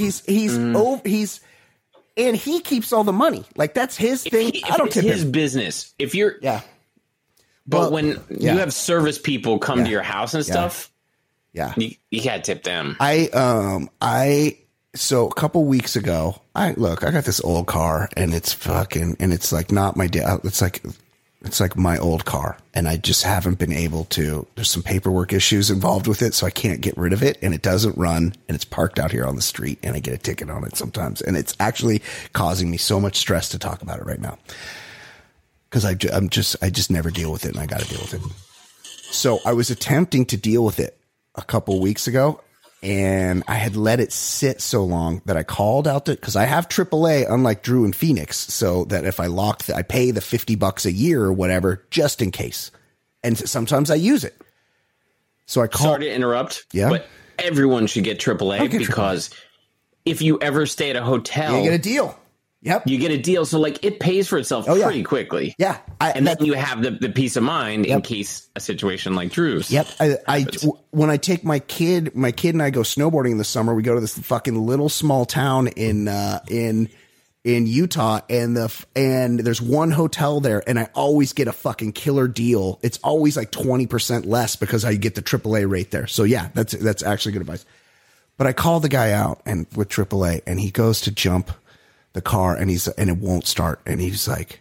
S2: and he keeps all the money. Like that's his thing. I don't tip him.
S3: His business. If you're but when you have service people come to your house and stuff, you can't tip them.
S2: So a couple weeks ago, I got this old car and it's like not my dad. It's like my old car, and I just haven't been able to. There's some paperwork issues involved with it, so I can't get rid of it, and it doesn't run, and it's parked out here on the street, and I get a ticket on it sometimes, and it's actually causing me so much stress to talk about it right now because I just never deal with it, and I got to deal with it. So I was attempting to deal with it a couple weeks ago, and I had let it sit so long that I called out because I have AAA, unlike Drew in Phoenix, so that if I I pay the $50 a year or whatever, just in case. And sometimes I use it. So I call.
S3: Sorry to interrupt. Yeah. But everyone should get AAA because if you ever stay at a hotel,
S2: you get a deal. Yep.
S3: You get a deal. So like it pays for itself pretty quickly.
S2: Yeah.
S3: And then you have the peace of mind in case a situation like Drew's.
S2: Yep. When I take my kid and I go snowboarding in the summer, we go to this fucking little small town in Utah, and there's one hotel there, and I always get a fucking killer deal. It's always like 20% less because I get the AAA rate there. So yeah, that's actually good advice. But I called the guy out and with AAA, and he goes to jump the car, and it won't start, and he's like,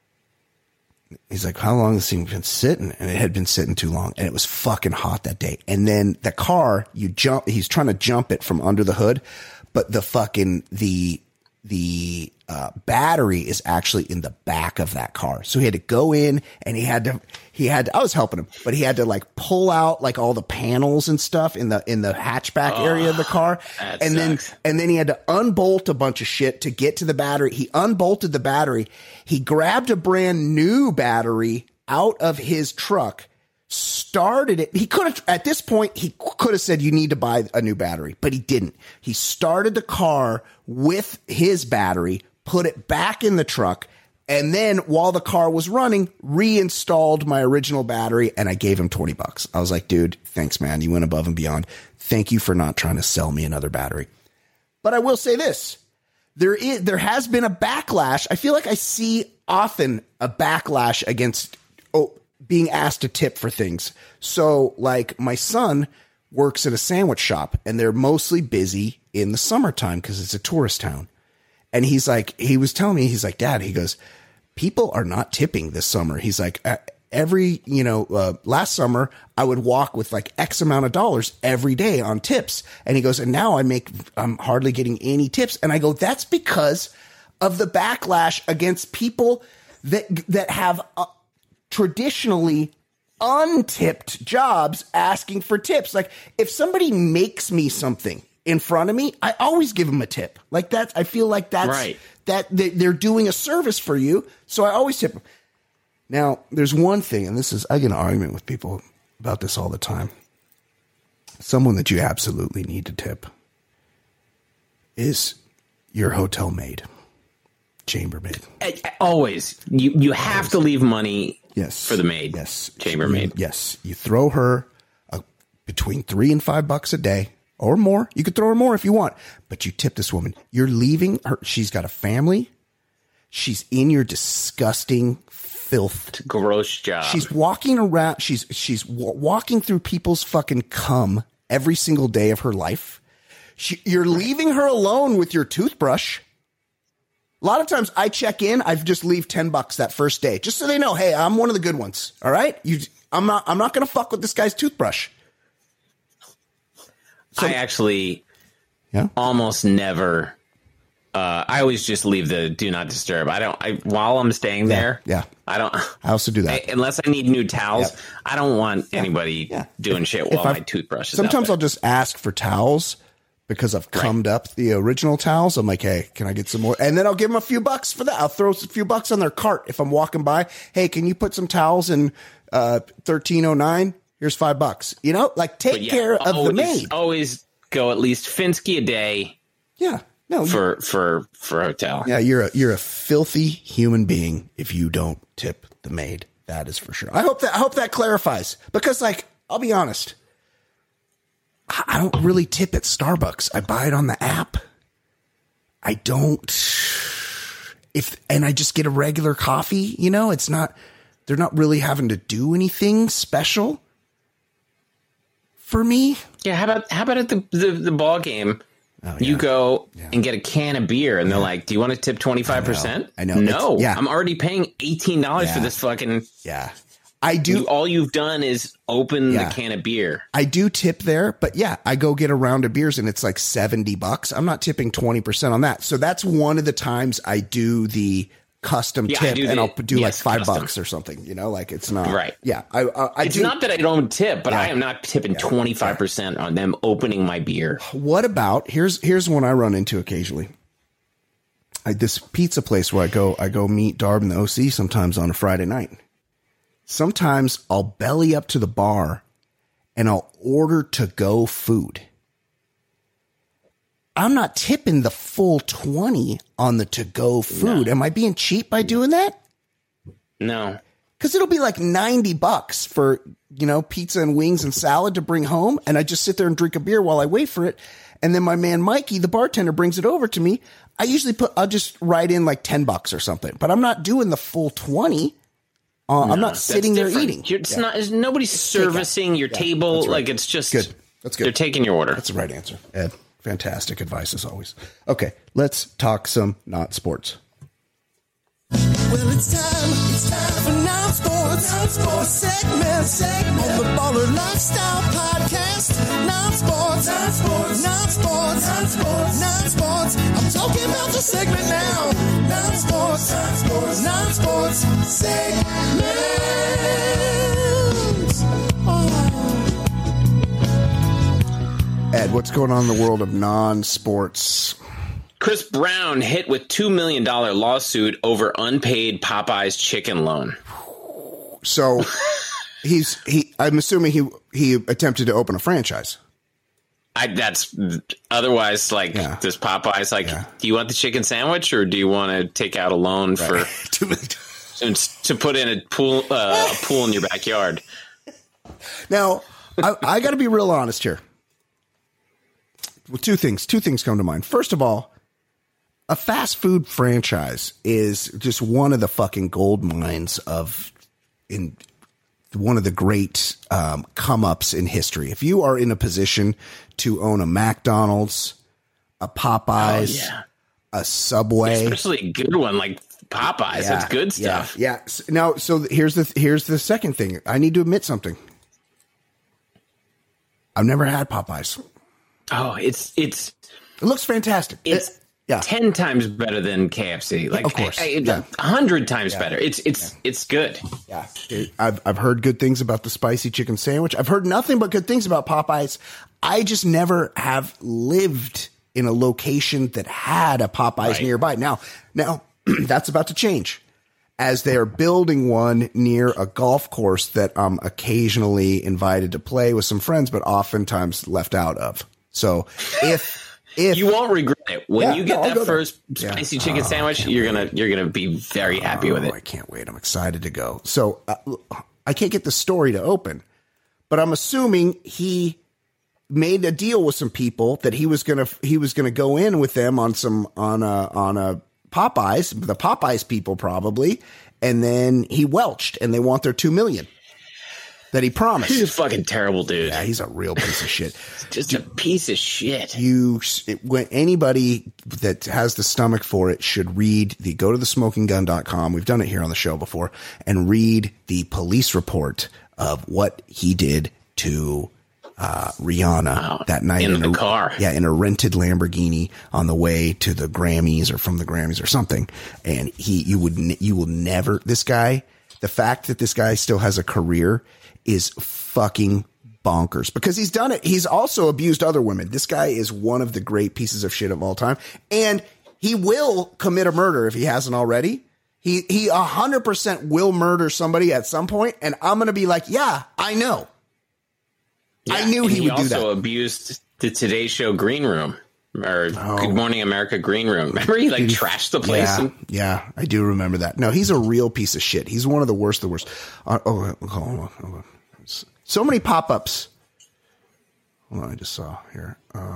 S2: how long has this thing been sitting? And it had been sitting too long, and it was fucking hot that day. And then the car, he's trying to jump it from under the hood, but the battery is actually in the back of that car. So he had to go in and he had to, I was helping him, but he had to like pull out like all the panels and stuff in the hatchback area of the car. And then he had to unbolt a bunch of shit to get to the battery. He unbolted the battery. He grabbed a brand new battery out of his truck, started it. He could have, at this point, he could have said, you need to buy a new battery, but he didn't. He started the car with his battery, put it back in the truck, and then while the car was running, reinstalled my original battery, and I gave him $20. I was like, dude, thanks, man. You went above and beyond. Thank you for not trying to sell me another battery. But I will say this. There has been a backlash. I feel like I see often a backlash against being asked to tip for things. So like my son works at a sandwich shop and they're mostly busy in the summertime because it's a tourist town. And he's like, he was telling me, he's like, Dad, he goes, people are not tipping this summer. He's like, last summer I would walk with like X amount of dollars every day on tips. And he goes, and now I'm hardly getting any tips. And I go, that's because of the backlash against people that have traditionally untipped jobs asking for tips. Like if somebody makes me something in front of me, I always give them a tip. Like that, I feel like that's right. That they're doing a service for you. So I always tip them. Now, there's one thing, and I get an argument with people about this all the time. Someone that you absolutely need to tip is your hotel maid, chambermaid.
S3: Always. You have to leave money for the maid.
S2: Yes.
S3: Chambermaid.
S2: Yes. You throw her between $3 and $5 a day or more. You could throw her more if you want, but you tip this woman. You're leaving her. She's got a family. She's in your disgusting filth.
S3: It's a gross job.
S2: She's walking around. She's walking through people's fucking cum every single day of her life. You're leaving her alone with your toothbrush. A lot of times I check in, I just leave $10 that first day, just so they know, hey, I'm one of the good ones. All right. I'm not going to fuck with this guy's toothbrush. So,
S3: I actually almost never, I always just leave the do not disturb. While I'm staying there.
S2: Yeah.
S3: I
S2: also do that.
S3: Unless I need new towels. Yep. I don't want anybody doing shit while my toothbrush is
S2: sometimes
S3: out
S2: I'll just ask for towels because I've cummed up the original towels. I'm like, hey, can I get some more? And then I'll give them a few bucks for that. I'll throw a few bucks on their cart. If I'm walking by, hey, can you put some towels in 1309? Here's $5. You know, like take care of the maid.
S3: Always go at least Finsky a day.
S2: Yeah. No,
S3: for hotel.
S2: Yeah, you're a filthy human being if you don't tip the maid. That is for sure. I hope that clarifies, because like I'll be honest, I don't really tip at Starbucks. I buy it on the app. I don't. And I just get a regular coffee. You know, they're not really having to do anything special for me.
S3: Yeah. How about at the ball game? Oh, yeah. You go and get a can of beer, and they're like, "Do you want to tip 25%?"
S2: I know.
S3: No, I'm already paying $18 for this fucking.
S2: Yeah, I do.
S3: All you've done is open the can of beer.
S2: I do tip there, but I go get a round of beers, and it's like $70. I'm not tipping 20% on that. So that's one of the times I do the custom tip, and I'll do like $5 or something. You know, like it's not
S3: right.
S2: Yeah,
S3: it's not that I don't tip, but I am not tipping 25% on them opening my beer.
S2: What about here's one I run into occasionally. This pizza place where I go meet Darb and the OC sometimes on a Friday night. Sometimes I'll belly up to the bar and I'll order to-go food. I'm not tipping the full 20 on the to-go food. No. Am I being cheap by doing that?
S3: No.
S2: Because it'll be like $90 for, pizza and wings and salad to bring home. And I just sit there and drink a beer while I wait for it. And then my man, Mikey, the bartender, brings it over to me. I'll just write in like $10 or something, but I'm not doing the full 20. I'm not sitting there eating.
S3: Nobody's servicing your table. Right. Like it's just
S2: good. That's good.
S3: They're taking your order.
S2: That's the right answer, Ed. Fantastic advice as always. Okay, let's talk some not sports.
S1: Well, it's time for non-sports segment on the Baller Lifestyle Podcast. Non-sports. Smoking Mouth the segment now. Non-sports segment.
S2: Ed, what's going on in the world of non-sports?
S3: Chris Brown hit with $2 million lawsuit over unpaid Popeyes chicken loan.
S2: So I'm assuming he attempted to open a franchise.
S3: Otherwise, does Popeyes do you want the chicken sandwich or do you want to take out a loan for to put in a pool in your backyard?
S2: Now, I got to be real honest here. Well, two things come to mind. First of all, a fast food franchise is just one of the fucking gold mines in one of the great come-ups in history. If you are in a position to own a McDonald's, a Popeyes, a Subway,
S3: especially a good one like Popeyes, that's good stuff.
S2: Yeah. Now, so here's the second thing. I need to admit something. I've never had Popeyes.
S3: Oh, it
S2: looks fantastic.
S3: It's 10 times better than KFC.
S2: Of course.
S3: 100 times better. It's good.
S2: Yeah. I've heard good things about the spicy chicken sandwich. I've heard nothing but good things about Popeyes. I just never have lived in a location that had a Popeyes nearby. Now that's about to change as they're building one near a golf course that I'm occasionally invited to play with some friends, but oftentimes left out of. So if
S3: you won't regret it when you get that first spicy chicken sandwich, you're gonna be very happy with it.
S2: I can't wait. I'm excited to go. So I can't get the story to open, but I'm assuming he made a deal with some people that he was gonna go in with them on a Popeyes, the Popeyes people probably, and then he welched and they want their $2 million. That he promised.
S3: He's a fucking terrible dude.
S2: Yeah, he's a real piece of shit.
S3: Just a piece of shit.
S2: When anybody that has the stomach for it should go to thesmokinggun.com. We've done it here on the show before, and read the police report of what he did to Rihanna that night
S3: in the car.
S2: Yeah, in a rented Lamborghini on the way to the Grammys or from the Grammys or something. And you will never. This guy, the fact that this guy still has a career is fucking bonkers because he's done it. He's also abused other women. This guy is one of the great pieces of shit of all time. And he will commit a murder if he hasn't already. He 100% will murder somebody at some point. And I'm going to be like, yeah, I know.
S3: Yeah,
S2: I knew he would do that.
S3: He also abused the Today Show green room or Good Morning America green room. Remember he trashed the place?
S2: Yeah, I do remember that. No, he's a real piece of shit. He's one of the worst. Hold on. So many pop-ups. Hold on, I just saw here.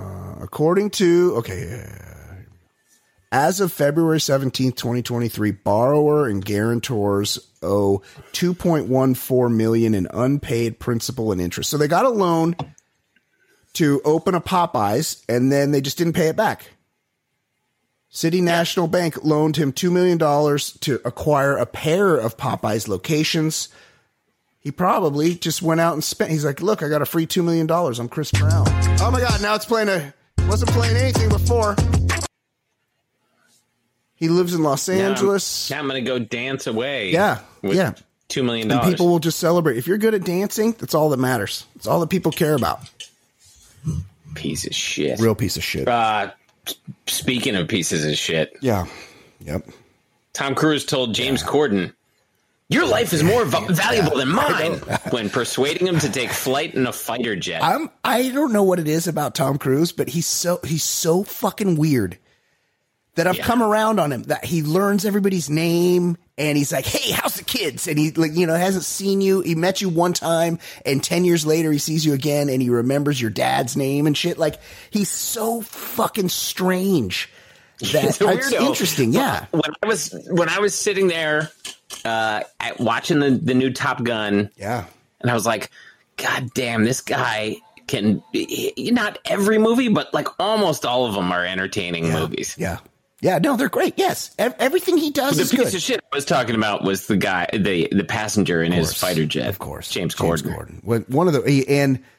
S2: As of February 17th, 2023, borrower and guarantors owe $2.14 million in unpaid principal and interest. So they got a loan to open a Popeyes, and then they just didn't pay it back. City National Bank loaned him $2 million to acquire a pair of Popeyes locations. He probably just went out and spent. He's like, look, I got a free $2 million. I'm Chris Brown. Oh, my God. Now it's wasn't playing anything before. He lives in Los Angeles.
S3: Now I'm going to go dance away.
S2: Yeah.
S3: With $2 million.
S2: And people will just celebrate. If you're good at dancing, that's all that matters. It's all that people care about.
S3: Piece of shit.
S2: Real piece of shit.
S3: Speaking of pieces of shit.
S2: Yeah. Yep.
S3: Tom Cruise told James Corden, your life is more valuable than mine when persuading him to take flight in a fighter jet.
S2: I don't know what it is about Tom Cruise, but he's so fucking weird that I've come around on him, that he learns everybody's name and he's like, hey, how's the kids? And he hasn't seen you. He met you one time and 10 years later he sees you again and he remembers your dad's name and shit. Like, he's so fucking strange. It's interesting. Yeah.
S3: When I was sitting there, watching the new Top Gun.
S2: Yeah.
S3: And I was like, God damn, this guy can, not every movie, but like almost all of them are entertaining movies.
S2: Yeah. Yeah, no, they're great. Yes, everything he does is good. The
S3: piece of shit I was talking about was the guy, the passenger in his fighter jet.
S2: Of course,
S3: James Corden.
S2: One of the, and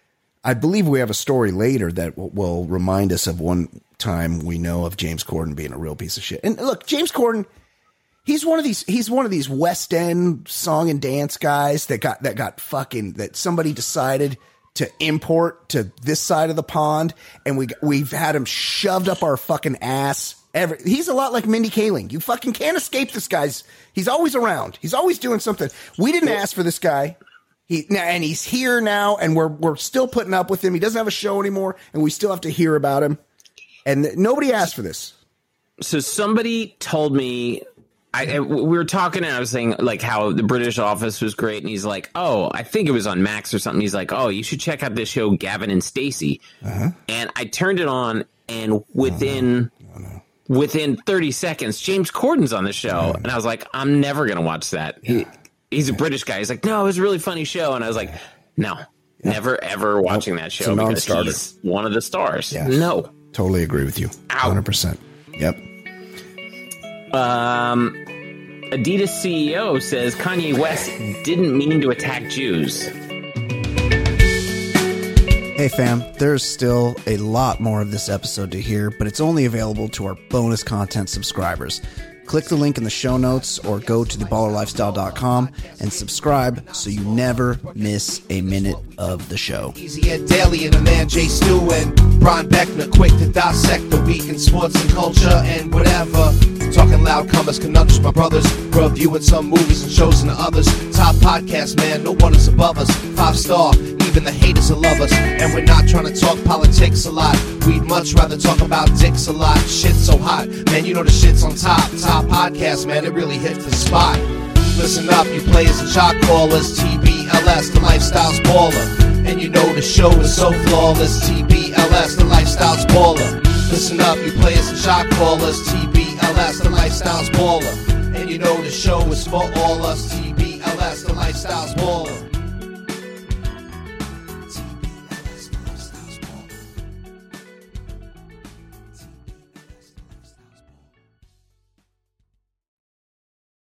S2: I believe we have a story later that will remind us of one time we know of James Corden being a real piece of shit. And look, James Corden, he's one of these West End song and dance guys that somebody decided to import to this side of the pond, and we've had him shoved up our fucking ass. He's a lot like Mindy Kaling. You fucking can't escape this guy's. He's always around. He's always doing something. We didn't ask for this guy. And he's here now, and we're still putting up with him. He doesn't have a show anymore, and we still have to hear about him. And nobody asked for this.
S3: So somebody told me, we were talking, and I was saying like how the British Office was great, and he's like, "Oh, I think it was on Max or something." He's like, "Oh, you should check out this show, Gavin and Stacey." And I turned it on, and within 30 seconds, James Corden's on the show, and I was like, "I'm never gonna watch that." He's a British guy. He's like, "No, it was a really funny show," and I was like, "No, never ever watching that show because he's one of the stars." Yes. No,
S2: totally agree with you, 100%. Yep.
S3: Adidas CEO says Kanye West didn't mean to attack Jews.
S2: Hey fam, there's still a lot more of this episode to hear, but it's only available to our bonus content subscribers. Click the link in the show notes or go to theballerlifestyle.com and subscribe so you never miss a minute of the show.
S1: Easy and daily and the man Jay Stu and Brian Beckner, quick to dissect the week in sports and culture and whatever. Talking loud comers, conundrums, my brothers, reviewing some movies and shows and others. Top podcast, man, no one is above us. 5-star, even the haters will love us. And we're not trying to talk politics a lot. We'd much rather talk about dicks a lot. Shit's so hot, man, you know the shit's on top. Top podcast, man, it really hits the spot. Listen up, you players and shot callers. TBLS, the lifestyle's baller. And you know the show is so flawless. TBLS, the lifestyle's baller. Listen up, you players and shot callers. TBLS, the lifestyle's baller. And you know the show is for all us. TBLS, the lifestyle's baller.